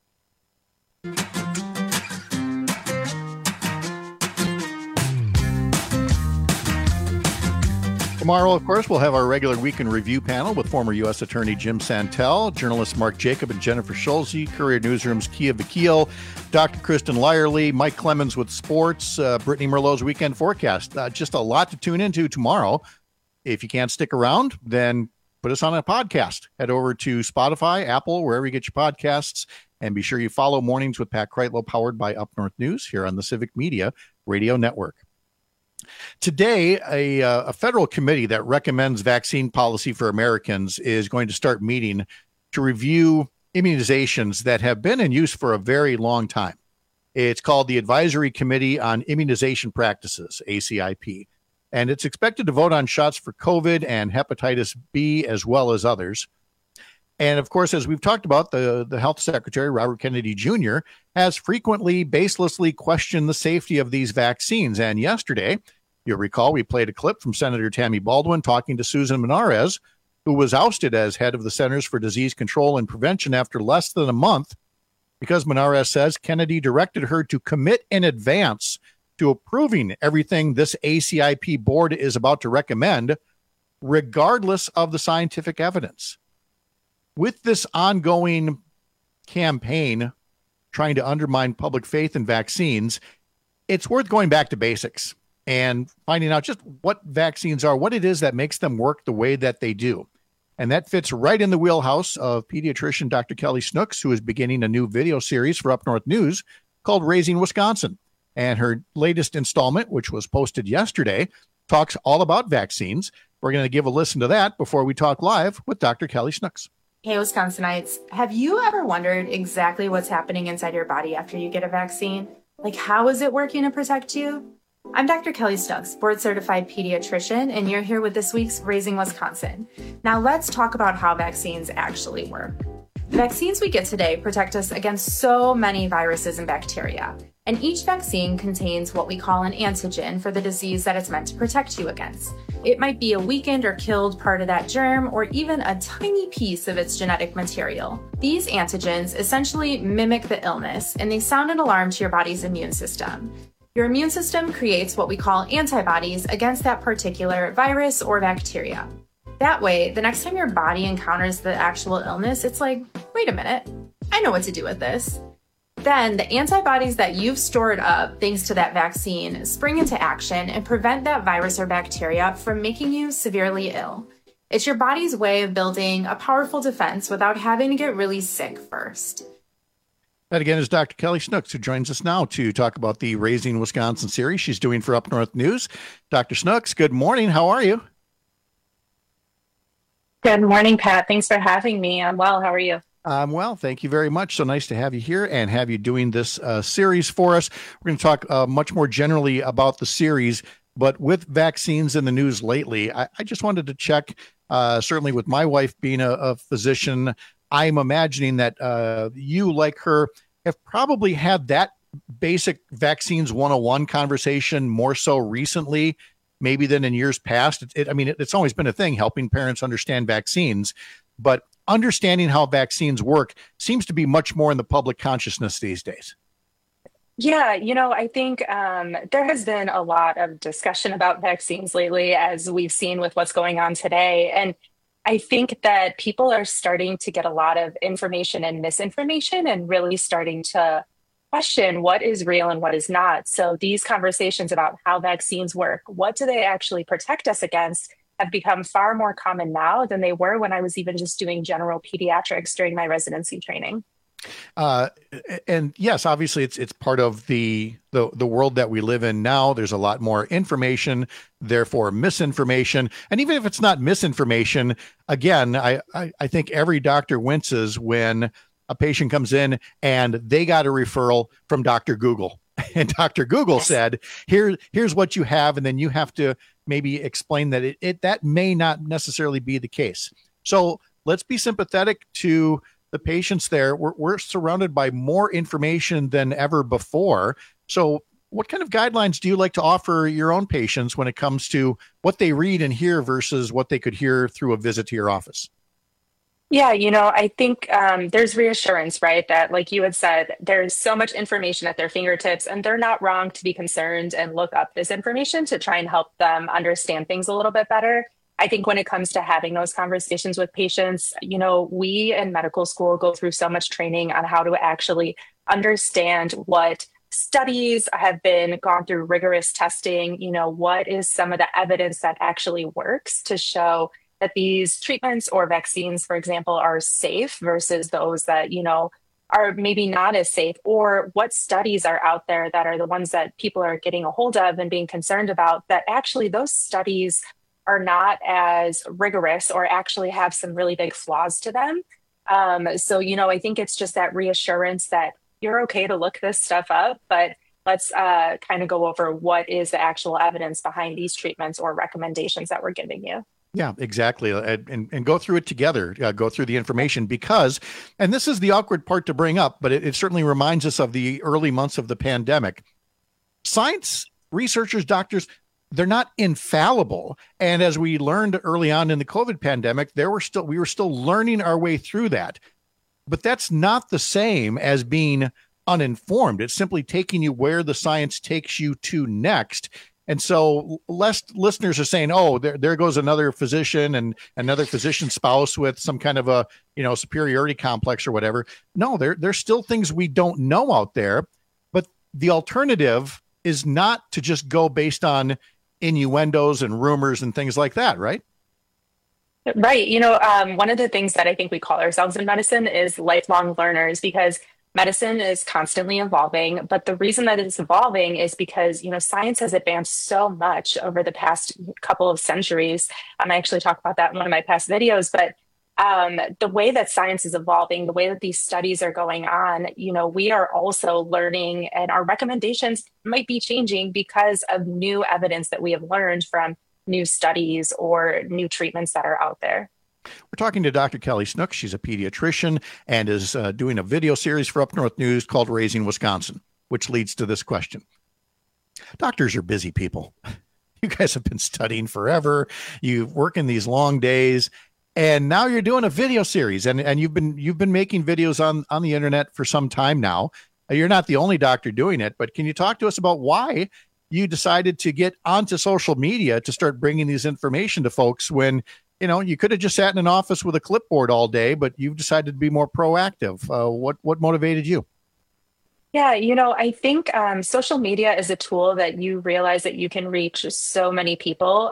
Tomorrow, of course, we'll have our regular weekend review panel with former U.S. Attorney Jim Santel, journalists Mark Jacob and Jennifer Schulze, Courier Newsroom's Kia Vakil, Dr. Kristen Lyerly, Mike Clemens with sports, Brittany Merlot's weekend forecast. Just a lot to tune into tomorrow. If you can't stick around, then put us on a podcast. Head over to Spotify, Apple, wherever you get your podcasts, and be sure you follow Mornings with Pat Kreitlow, powered by Up North News here on the Civic Media Radio Network. Today, a federal committee that recommends vaccine policy for Americans is going to start meeting to review immunizations that have been in use for a very long time. It's called the Advisory Committee on Immunization Practices, ACIP, and it's expected to vote on shots for COVID and hepatitis B as well as others. And of course, as we've talked about, the Health Secretary, Robert Kennedy Jr., has frequently baselessly questioned the safety of these vaccines. And yesterday, you'll recall, we played a clip from Senator Tammy Baldwin talking to Susan Menarez, who was ousted as head of the Centers for Disease Control and Prevention after less than a month, because Menarez says Kennedy directed her to commit in advance to approving everything this ACIP board is about to recommend, regardless of the scientific evidence. With this ongoing campaign trying to undermine public faith in vaccines, it's worth going back to basics and finding out just what vaccines are, what it is that makes them work the way that they do. And that fits right in the wheelhouse of pediatrician Dr. Kelly Snooks, who is beginning a new video series for Up North News called Raising Wisconsin. And her latest installment, which was posted yesterday, talks all about vaccines. We're going to give a listen to that before we talk live with Dr. Kelly Snooks. Hey, Wisconsinites, have you ever wondered exactly what's happening inside your body after you get a vaccine? Like, how is it working to protect you? I'm Dr. Kelly Snooks, board-certified pediatrician, and you're here with this week's Raising Wisconsin. Now let's talk about how vaccines actually work. The vaccines we get today protect us against so many viruses and bacteria, and each vaccine contains what we call an antigen for the disease that it's meant to protect you against. It might be a weakened or killed part of that germ, or even a tiny piece of its genetic material. These antigens essentially mimic the illness, and they sound an alarm to your body's immune system. Your immune system creates what we call antibodies against that particular virus or bacteria. That way, the next time your body encounters the actual illness, it's like, wait a minute, I know what to do with this. Then the antibodies that you've stored up thanks to that vaccine spring into action and prevent that virus or bacteria from making you severely ill. It's your body's way of building a powerful defense without having to get really sick first. That again is Dr. Kelly Snooks, who joins us now to talk about the Raising Wisconsin series she's doing for Up North News. Dr. Snooks, good morning. How are you? Good morning, Pat. Thanks for having me. I'm well. How are you? I'm well. Thank you very much. So nice to have you here and have you doing this series for us. We're going to talk much more generally about the series, but with vaccines in the news lately, I just wanted to check, certainly with my wife being a physician, I'm imagining that you, like her, have probably had that basic vaccines 101 conversation more so recently, maybe than in years past. It's always been a thing, helping parents understand vaccines, but understanding how vaccines work seems to be much more in the public consciousness these days. Yeah, I think there has been a lot of discussion about vaccines lately, as we've seen with what's going on today. And I think that people are starting to get a lot of information and misinformation and really starting to question what is real and what is not. So these conversations about how vaccines work, what do they actually protect us against, have become far more common now than they were when I was even just doing general pediatrics during my residency training. And yes, obviously it's part of the world that we live in now. There's a lot more information, therefore misinformation. And even if it's not misinformation, again, I think every doctor winces when a patient comes in and they got a referral from Dr. Google. And Dr. Google said, here's what you have. And then you have to maybe explain that that may not necessarily be the case. So let's be sympathetic to the patients there. We're surrounded by more information than ever before. So what kind of guidelines do you like to offer your own patients when it comes to what they read and hear versus what they could hear through a visit to your office? Yeah, I think there's reassurance, right? That, like you had said, there's so much information at their fingertips, and they're not wrong to be concerned and look up this information to try and help them understand things a little bit better. I think when it comes to having those conversations with patients, we in medical school go through so much training on how to actually understand what studies have been gone through rigorous testing, what is some of the evidence that actually works to show that these treatments or vaccines, for example, are safe versus those that, are maybe not as safe, or what studies are out there that are the ones that people are getting a hold of and being concerned about, that actually those studies are not as rigorous or actually have some really big flaws to them. So, I think it's just that reassurance that you're okay to look this stuff up, but let's kind of go over what is the actual evidence behind these treatments or recommendations that we're giving you. Yeah, exactly. And go through it together, go through the information because, and this is the awkward part to bring up, but it certainly reminds us of the early months of the pandemic. Science researchers, doctors, they're not infallible. And as we learned early on in the COVID pandemic, we were still learning our way through that. But that's not the same as being uninformed. It's simply taking you where the science takes you to next. And so listeners are saying, oh, there goes another physician and another physician spouse with some kind of a, superiority complex or whatever. No, there's still things we don't know out there. But the alternative is not to just go based on innuendos and rumors and things like that, right? Right. One of the things that I think we call ourselves in medicine is lifelong learners, because medicine is constantly evolving. But the reason that it's evolving is because, science has advanced so much over the past couple of centuries. I actually talk about that in one of my past videos. But the way that science is evolving, the way that these studies are going on, we are also learning, and our recommendations might be changing because of new evidence that we have learned from new studies or new treatments that are out there. We're talking to Dr. Kelly Snook. She's a pediatrician and is doing a video series for Up North News called Raising Wisconsin, which leads to this question. Doctors are busy people. You guys have been studying forever. You work in these long days, and now you're doing a video series, and you've been making videos on the internet for some time now. You're not the only doctor doing it, but can you talk to us about why you decided to get onto social media to start bringing these information to folks when you could have just sat in an office with a clipboard all day, but you've decided to be more proactive. What motivated you? Yeah, I think social media is a tool that you realize that you can reach so many people.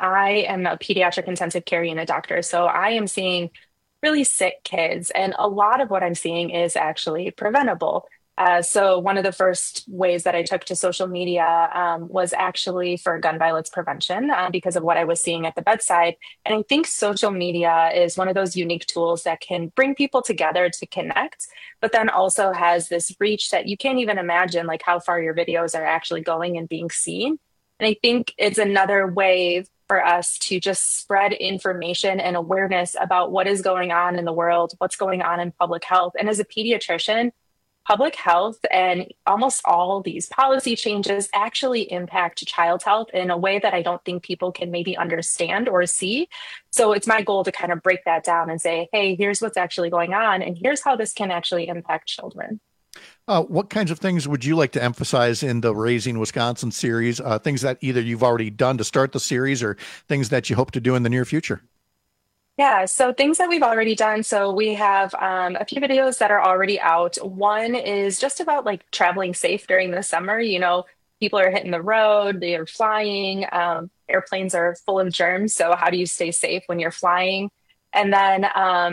I am a pediatric intensive care unit doctor, so I am seeing really sick kids, and a lot of what I'm seeing is actually preventable. So one of the first ways that I took to social media was actually for gun violence prevention because of what I was seeing at the bedside. And I think social media is one of those unique tools that can bring people together to connect, but then also has this reach that you can't even imagine, like how far your videos are actually going and being seen. And I think it's another way for us to just spread information and awareness about what is going on in the world, what's going on in public health. And as a pediatrician, public health and almost all these policy changes actually impact child health in a way that I don't think people can maybe understand or see. So it's my goal to kind of break that down and say, hey, here's what's actually going on, and here's how this can actually impact children. What kinds of things would you like to emphasize in the Raising Wisconsin series? Things that either you've already done to start the series or things that you hope to do in the near future? Yeah, so things that we've already done. So we have a few videos that are already out. One is just about like traveling safe during the summer. People are hitting the road, they are flying, airplanes are full of germs. So how do you stay safe when you're flying? And then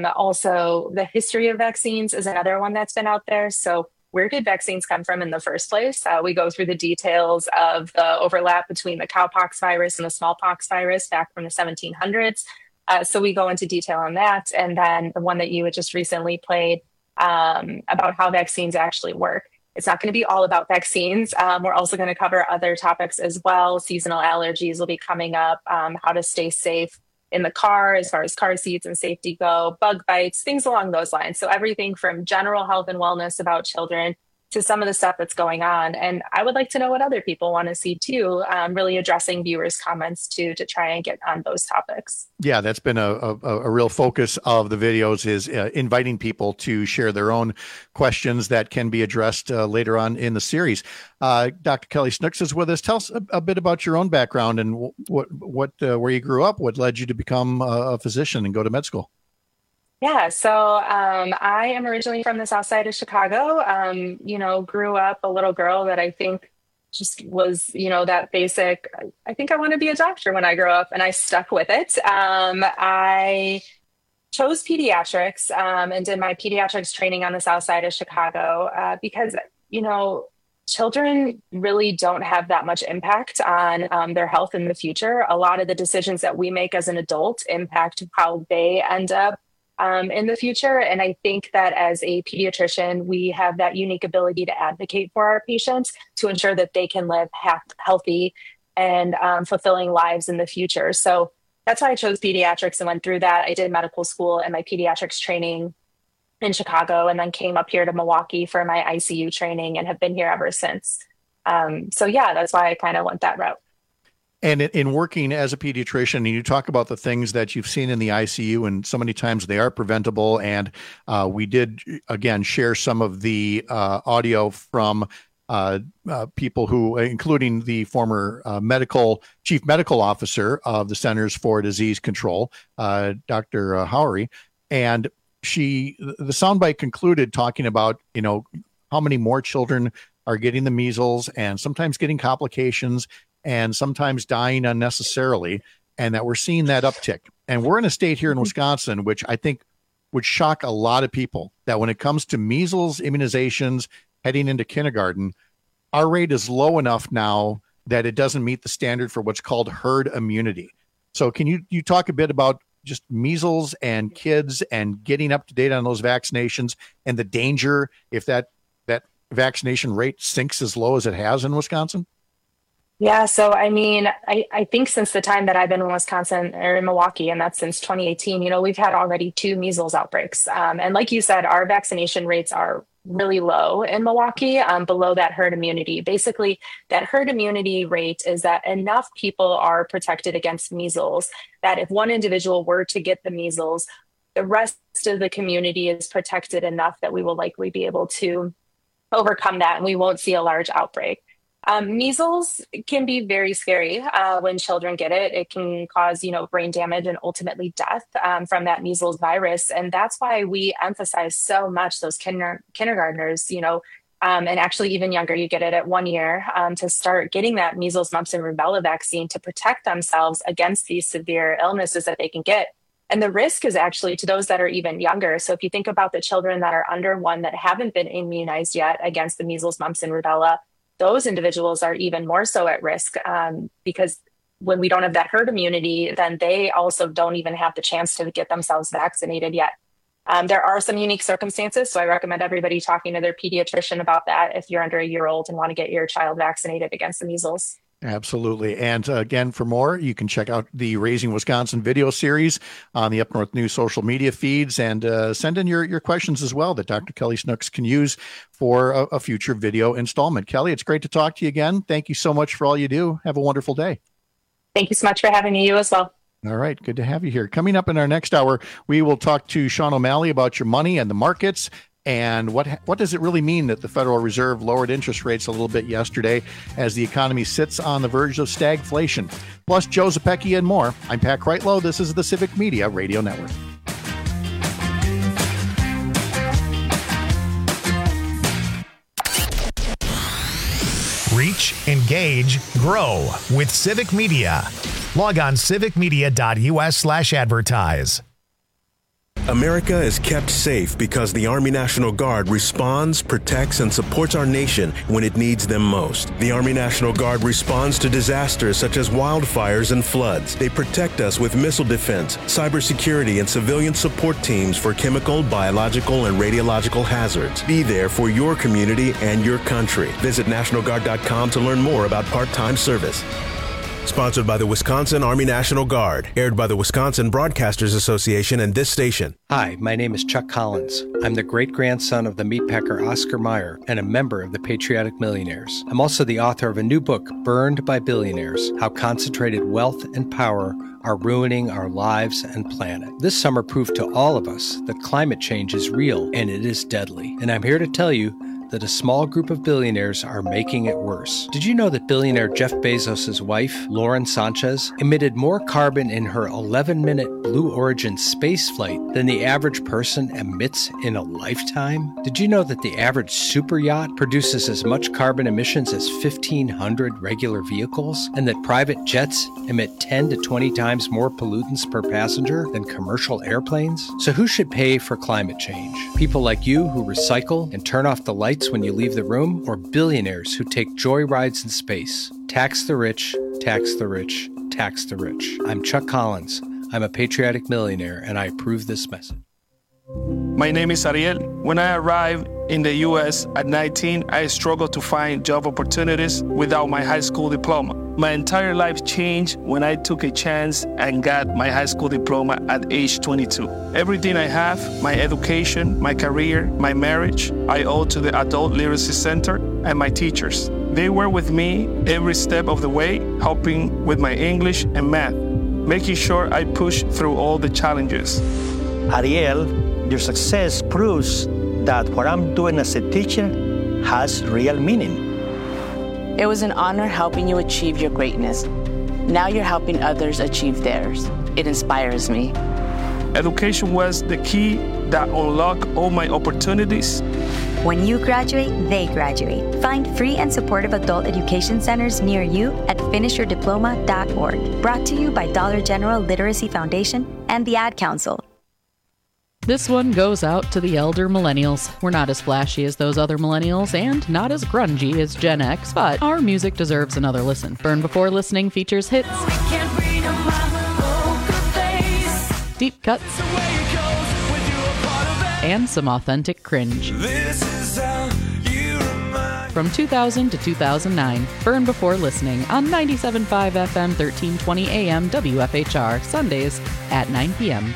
also the history of vaccines is another one that's been out there. So where did vaccines come from in the first place? We go through the details of the overlap between the cowpox virus and the smallpox virus back from the 1700s. So we go into detail on that. And then the one that you had just recently played about how vaccines actually work. It's not going to be all about vaccines. We're also going to cover other topics as well. Seasonal allergies will be coming up, how to stay safe in the car as far as car seats and safety go, bug bites, things along those lines. So everything from general health and wellness about children to some of the stuff that's going on. And I would like to know what other people want to see too, really addressing viewers' comments to try and get on those topics. Yeah, that's been a real focus of the videos, is inviting people to share their own questions that can be addressed later on in the series. Dr. Kelly Snooks is with us. Tell us a bit about your own background and where you grew up, what led you to become a physician and go to med school. Yeah, so I am originally from the south side of Chicago, grew up a little girl that I think just was, that basic, I think I want to be a doctor when I grow up, and I stuck with it. I chose pediatrics and did my pediatrics training on the south side of Chicago because, children really don't have that much impact on their health in the future. A lot of the decisions that we make as an adult impact how they end up in the future. And I think that as a pediatrician, we have that unique ability to advocate for our patients to ensure that they can live healthy and fulfilling lives in the future. So that's why I chose pediatrics and went through that. I did medical school and my pediatrics training in Chicago, and then came up here to Milwaukee for my ICU training and have been here ever since. So yeah, that's why I kind of went that route. And in working as a pediatrician, and you talk about the things that you've seen in the ICU, and so many times they are preventable. And we did, again, share some of the audio from people who, including the former chief medical officer of the Centers for Disease Control, Dr. Howery. And the soundbite concluded talking about, how many more children are getting the measles and sometimes getting complications and sometimes dying unnecessarily, and that we're seeing that uptick. And we're in a state here in Wisconsin, which I think would shock a lot of people, that when it comes to measles immunizations heading into kindergarten, our rate is low enough now that it doesn't meet the standard for what's called herd immunity. So can you talk a bit about just measles and kids and getting up to date on those vaccinations and the danger if that vaccination rate sinks as low as it has in Wisconsin? Yeah. So, I think since the time that I've been in Wisconsin or in Milwaukee, and that's since 2018, we've had already 2 measles outbreaks. And like you said, our vaccination rates are really low in Milwaukee, below that herd immunity. Basically, that herd immunity rate is that enough people are protected against measles that if one individual were to get the measles, the rest of the community is protected enough that we will likely be able to overcome that and we won't see a large outbreak. Measles can be very scary when children get it. It can cause, brain damage and ultimately death from that measles virus. And that's why we emphasize so much those kindergartners, and actually even younger, you get it at 1 year, to start getting that measles, mumps, and rubella vaccine to protect themselves against these severe illnesses that they can get. And the risk is actually to those that are even younger. So if you think about the children that are under 1 that haven't been immunized yet against the measles, mumps, and rubella, those individuals are even more so at risk because when we don't have that herd immunity, then they also don't even have the chance to get themselves vaccinated yet. There are some unique circumstances, so I recommend everybody talking to their pediatrician about that if you're under a year old and want to get your child vaccinated against the measles. Absolutely. And again, for more, you can check out the Raising Wisconsin video series on the Up North News social media feeds, and send in your questions as well that Dr. Kelly Snooks can use for a future video installment. Kelly, it's great to talk to you again. Thank you so much for all you do. Have a wonderful day. Thank you so much for having me. You as well. All right. Good to have you here. Coming up in our next hour, we will talk to Sean O'Malley about your money and the markets. And what does it really mean that the Federal Reserve lowered interest rates a little bit yesterday as the economy sits on the verge of stagflation? Plus, Joe Zepecki and more. I'm Pat Kreitlow. This is the Civic Media Radio Network. Reach, engage, grow with Civic Media. Log on civicmedia.us/advertise. America is kept safe because the Army National Guard responds, protects, and supports our nation when it needs them most. The Army National Guard responds to disasters such as wildfires and floods. They protect us with missile defense, cybersecurity, and civilian support teams for chemical, biological, and radiological hazards. Be there for your community and your country. Visit NationalGuard.com to learn more about part-time service. Sponsored by the Wisconsin Army National Guard. Aired by the Wisconsin Broadcasters Association and this station. Hi, my name is Chuck Collins. I'm the great-grandson of the meatpacker Oscar Mayer and a member of the Patriotic Millionaires. I'm also the author of a new book, Burned by Billionaires: How Concentrated Wealth and Power are Ruining Our Lives and Planet. This summer proved to all of us that climate change is real and it is deadly. And I'm here to tell you that a small group of billionaires are making it worse. Did you know that billionaire Jeff Bezos' wife, Lauren Sanchez, emitted more carbon in her 11-minute Blue Origin space flight than the average person emits in a lifetime? Did you know that the average super yacht produces as much carbon emissions as 1,500 regular vehicles, and that private jets emit 10 to 20 times more pollutants per passenger than commercial airplanes? So who should pay for climate change? People like you who recycle and turn off the lights when you leave the room, or billionaires who take joy rides in space? Tax the rich, tax the rich, tax the rich. I'm Chuck Collins. I'm a patriotic millionaire, and I approve this message. My name is Ariel. When I arrived in the U.S. at 19, I struggled to find job opportunities without my high school diploma. My entire life changed when I took a chance and got my high school diploma at age 22. Everything I have, my education, my career, my marriage, I owe to the Adult Literacy Center and my teachers. They were with me every step of the way, helping with my English and math, making sure I pushed through all the challenges. Ariel, your success proves that what I'm doing as a teacher has real meaning. It was an honor helping you achieve your greatness. Now you're helping others achieve theirs. It inspires me. Education was the key that unlocked all my opportunities. When you graduate, they graduate. Find free and supportive adult education centers near you at finishyourdiploma.org. Brought to you by Dollar General Literacy Foundation and the Ad Council. This one goes out to the elder millennials. We're not as flashy as those other millennials and not as grungy as Gen X, but our music deserves another listen. Burn Before Listening features hits, deep cuts, and some authentic cringe. From 2000 to 2009, Burn Before Listening on 97.5 FM, 1320 AM, WFHR, Sundays at 9 p.m.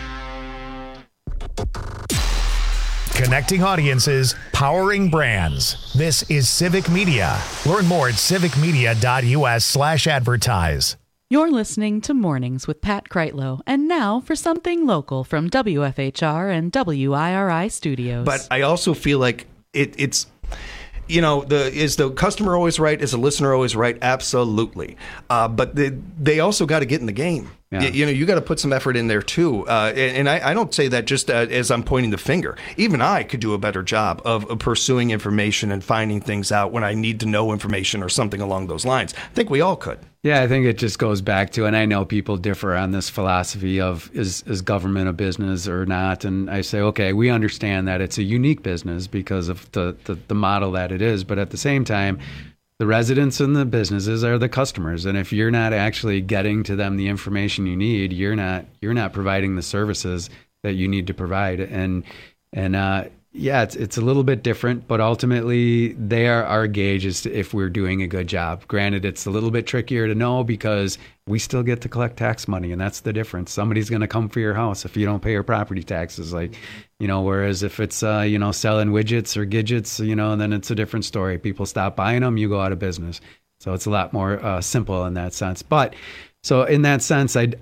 Connecting audiences, powering brands. This is Civic Media. Learn more at civicmedia.us/advertise. You're listening to Mornings with Pat Kreitlow. And now for something local from WFHR and WIRI Studios. But I also feel like it's... You know, is the customer always right? Is the listener always right? Absolutely. But they also got to get in the game. Yeah. You got to put some effort in there, too. And I don't say that just as I'm pointing the finger. Even I could do a better job of pursuing information and finding things out when I need to know information or something along those lines. I think we all could. Yeah, I think it just goes back to, and I know people differ on this philosophy of is government a business or not? And I say, okay, we understand that it's a unique business because of the model that it is. But at the same time, the residents and the businesses are the customers. And if you're not actually getting to them the information you need, you're not providing the services that you need to provide. And yeah, it's a little bit different, but ultimately they are our gauge as to if we're doing a good job. Granted, it's a little bit trickier to know because we still get to collect tax money, and that's the difference. Somebody's going to come for your house if you don't pay your property taxes, whereas if it's, selling widgets or gadgets, then it's a different story. People stop buying them, you go out of business. So it's a lot more simple in that sense. But so in that sense, I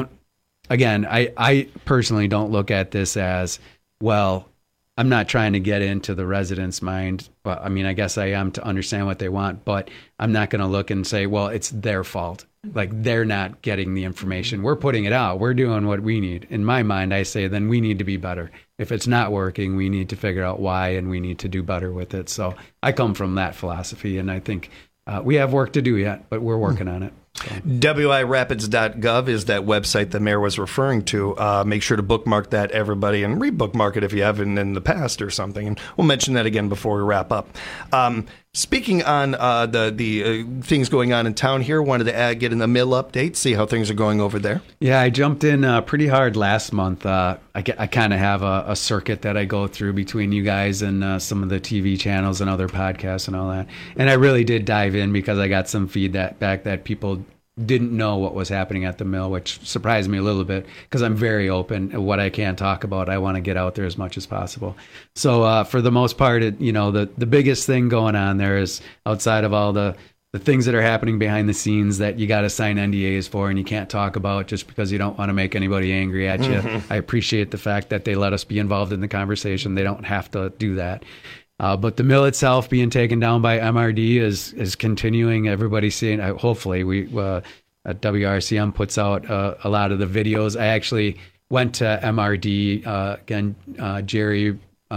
personally don't look at this as, well, I'm not trying to get into the resident's mind, but I guess I am to understand what they want, but I'm not going to look and say, well, it's their fault. Like they're not getting the information. We're putting it out. We're doing what we need. In my mind, I say, then we need to be better. If it's not working, we need to figure out why, and we need to do better with it. So I come from that philosophy, and I think we have work to do yet, but we're working on it. WIRapids.gov is that website the mayor was referring to. Make sure to bookmark that, everybody, and re-bookmark it if you haven't in the past or something. And we'll mention that again before we wrap up. Speaking on the things going on in town here, wanted to get in the mill update, see how things are going over there. Yeah, I jumped in pretty hard last month. I kind of have a circuit that I go through between you guys and some of the TV channels and other podcasts and all that. And I really did dive in because I got some feedback back that people didn't know what was happening at the mill, which surprised me a little bit because I'm very open. What I can talk about, I want to get out there as much as possible. So for the most part, the biggest thing going on there is outside of all the things that are happening behind the scenes that you got to sign NDAs for and you can't talk about just because you don't want to make anybody angry at you. I appreciate the fact that they let us be involved in the conversation. They don't have to do that. But the mill itself being taken down by MRD is continuing. Everybody's seeing. Hopefully, WRCM puts out a lot of the videos. I actually went to MRD again. Jerry,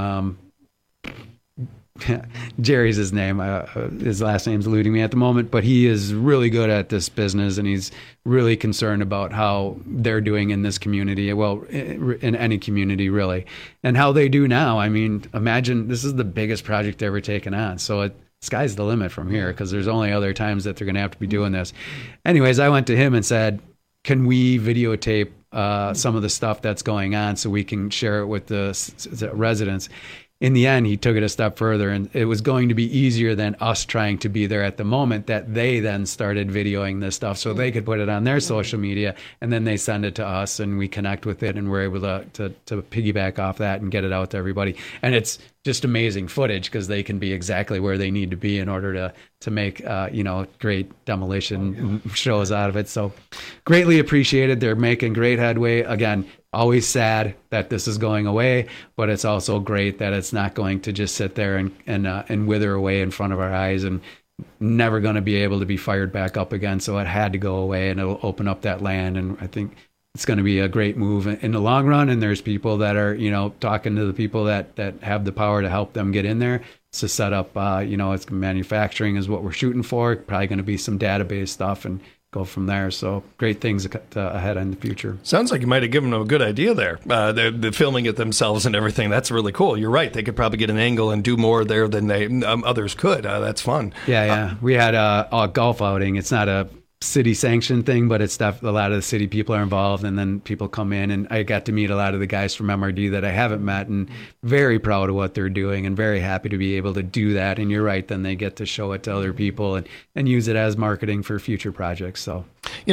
Jerry's his name. His last name's eluding me at the moment, but he is really good at this business, and he's really concerned about how they're doing in this community. Well, in any community, really, and how they do now. I mean, imagine this is the biggest project ever taken on. So sky's the limit from here because there's only other times that they're going to have to be doing this. Anyways, I went to him and said, can we videotape some of the stuff that's going on so we can share it with the residents? In the end, he took it a step further, and it was going to be easier than us trying to be there at the moment that they then started videoing this stuff so they could put it on their social media, and then they send it to us, and we connect with it, and we're able to piggyback off that and get it out to everybody. And it's just amazing footage because they can be exactly where they need to be in order to make great demolition shows out of it. So greatly appreciated. They're making great headway. Again, always sad that this is going away, but it's also great that it's not going to just sit there and wither away in front of our eyes and never going to be able to be fired back up again. So it had to go away, and it'll open up that land. And I think it's going to be a great move in the long run. And there's people that are, talking to the people that have the power to help them get in there to set up, it's manufacturing is what we're shooting for. Probably going to be some database stuff and go from there. So great things ahead in the future. Sounds like you might have given them a good idea there. They're filming it themselves and everything. That's really cool. You're right. They could probably get an angle and do more there than others could. That's fun. Yeah. We had a golf outing. It's not a city sanctioned thing, but it's stuff. A lot of the city people are involved, and then people come in, and I got to meet a lot of the guys from MRD that I haven't met, and very proud of what they're doing and very happy to be able to do that. And you're right, then they get to show it to other people and use it as marketing for future projects. So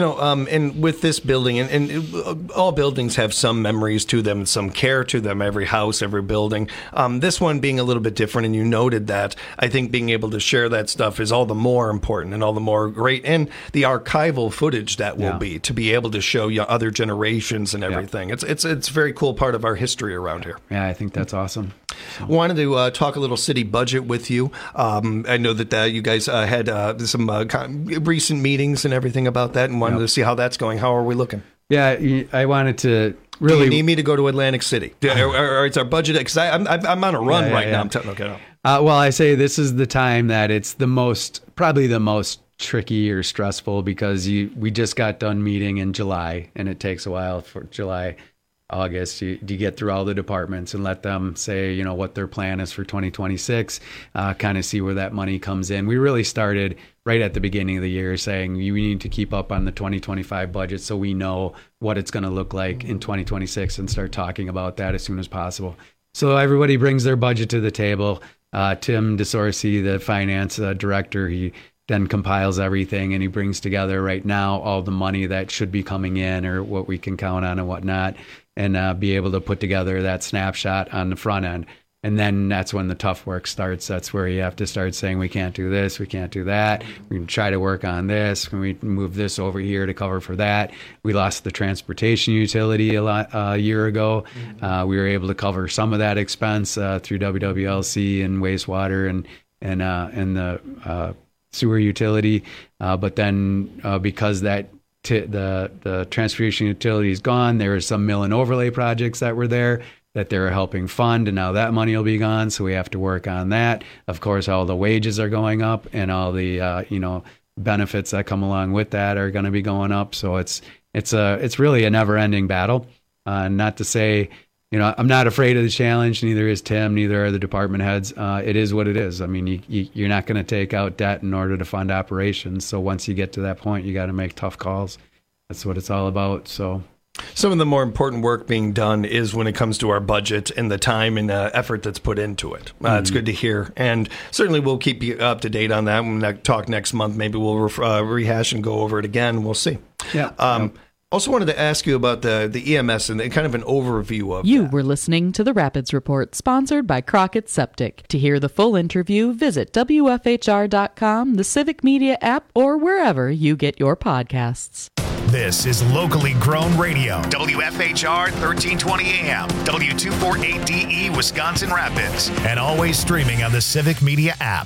and with this building, and all buildings have some memories to them, some care to them, every house, every building. This one being a little bit different, and you noted that. I think being able to share that stuff is all the more important and all the more great. And the archival footage that will be to be able to show you other generations and everything. Yeah. It's a very cool part of our history around here. Yeah, I think that's awesome. Wanted to talk a little city budget with you. I know that you guys had some recent meetings and everything about that, and wanted to see how that's going. How are we looking? Yeah, I wanted to really. Do you need me to go to Atlantic City? Or it's our budget? Because I'm on a run right now. I'm telling you. Well, I say this is the time that it's probably the most tricky or stressful because we just got done meeting in July, and it takes a while for July, August, you get through all the departments and let them say, what their plan is for 2026, kind of see where that money comes in. We really started right at the beginning of the year saying we need to keep up on the 2025 budget so we know what it's going to look like in 2026 and start talking about that as soon as possible. So everybody brings their budget to the table. Tim DeSorsi, the finance director, he then compiles everything, and he brings together right now all the money that should be coming in or what we can count on and whatnot, and be able to put together that snapshot on the front end. And then that's when the tough work starts. That's where you have to start saying, we can't do this, we can't do that. We can try to work on this. Can we move this over here to cover for that? We lost the transportation utility a year ago. We were able to cover some of that expense through WWLC and wastewater and the sewer utility. But then because the transportation utility is gone, there were some mill and overlay projects that were there that they were helping fund, and now that money will be gone, so we have to work on that. Of course, all the wages are going up, and all the benefits that come along with that are going to be going up. So it's really a never-ending battle. Not to say, I'm not afraid of the challenge. Neither is Tim. Neither are the department heads. It is what it is. I mean, you're not going to take out debt in order to fund operations. So once you get to that point, you got to make tough calls. That's what it's all about. So some of the more important work being done is when it comes to our budget and the time and effort that's put into it. It's good to hear. And certainly we'll keep you up to date on that. When we talk next month, maybe we'll rehash and go over it again. We'll see. Yeah. Also wanted to ask you about the EMS and kind of an overview of You were listening to the Rapids Report, sponsored by Crockett Septic. To hear the full interview, visit WFHR.com, the Civic Media app, or wherever you get your podcasts. This is locally grown radio. WFHR 1320 AM, W248DE, Wisconsin Rapids, and always streaming on the Civic Media app.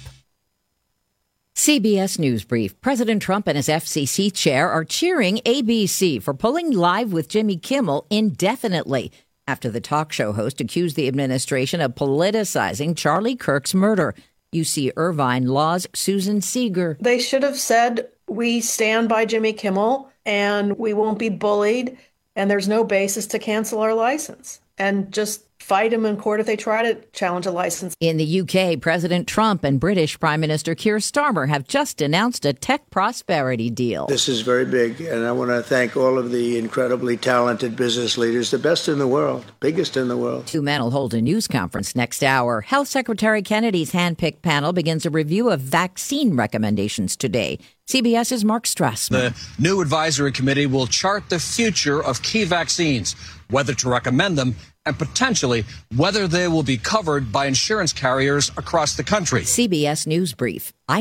CBS News Brief. President Trump and his FCC chair are cheering ABC for pulling Live with Jimmy Kimmel indefinitely after the talk show host accused the administration of politicizing Charlie Kirk's murder. UC Irvine Law's Susan Seeger. They should have said, we stand by Jimmy Kimmel and we won't be bullied, and there's no basis to cancel our license, and just fight him in court if they try to challenge a license. In the UK, President Trump and British Prime Minister Keir Starmer have just announced a tech prosperity deal. This is very big, and I want to thank all of the incredibly talented business leaders, the best in the world, biggest in the world. Two men will hold a news conference next hour. Health Secretary Kennedy's handpicked panel begins a review of vaccine recommendations today. CBS's Mark Strassman. The new advisory committee will chart the future of key vaccines, whether to recommend them, and potentially whether they will be covered by insurance carriers across the country. CBS News Brief.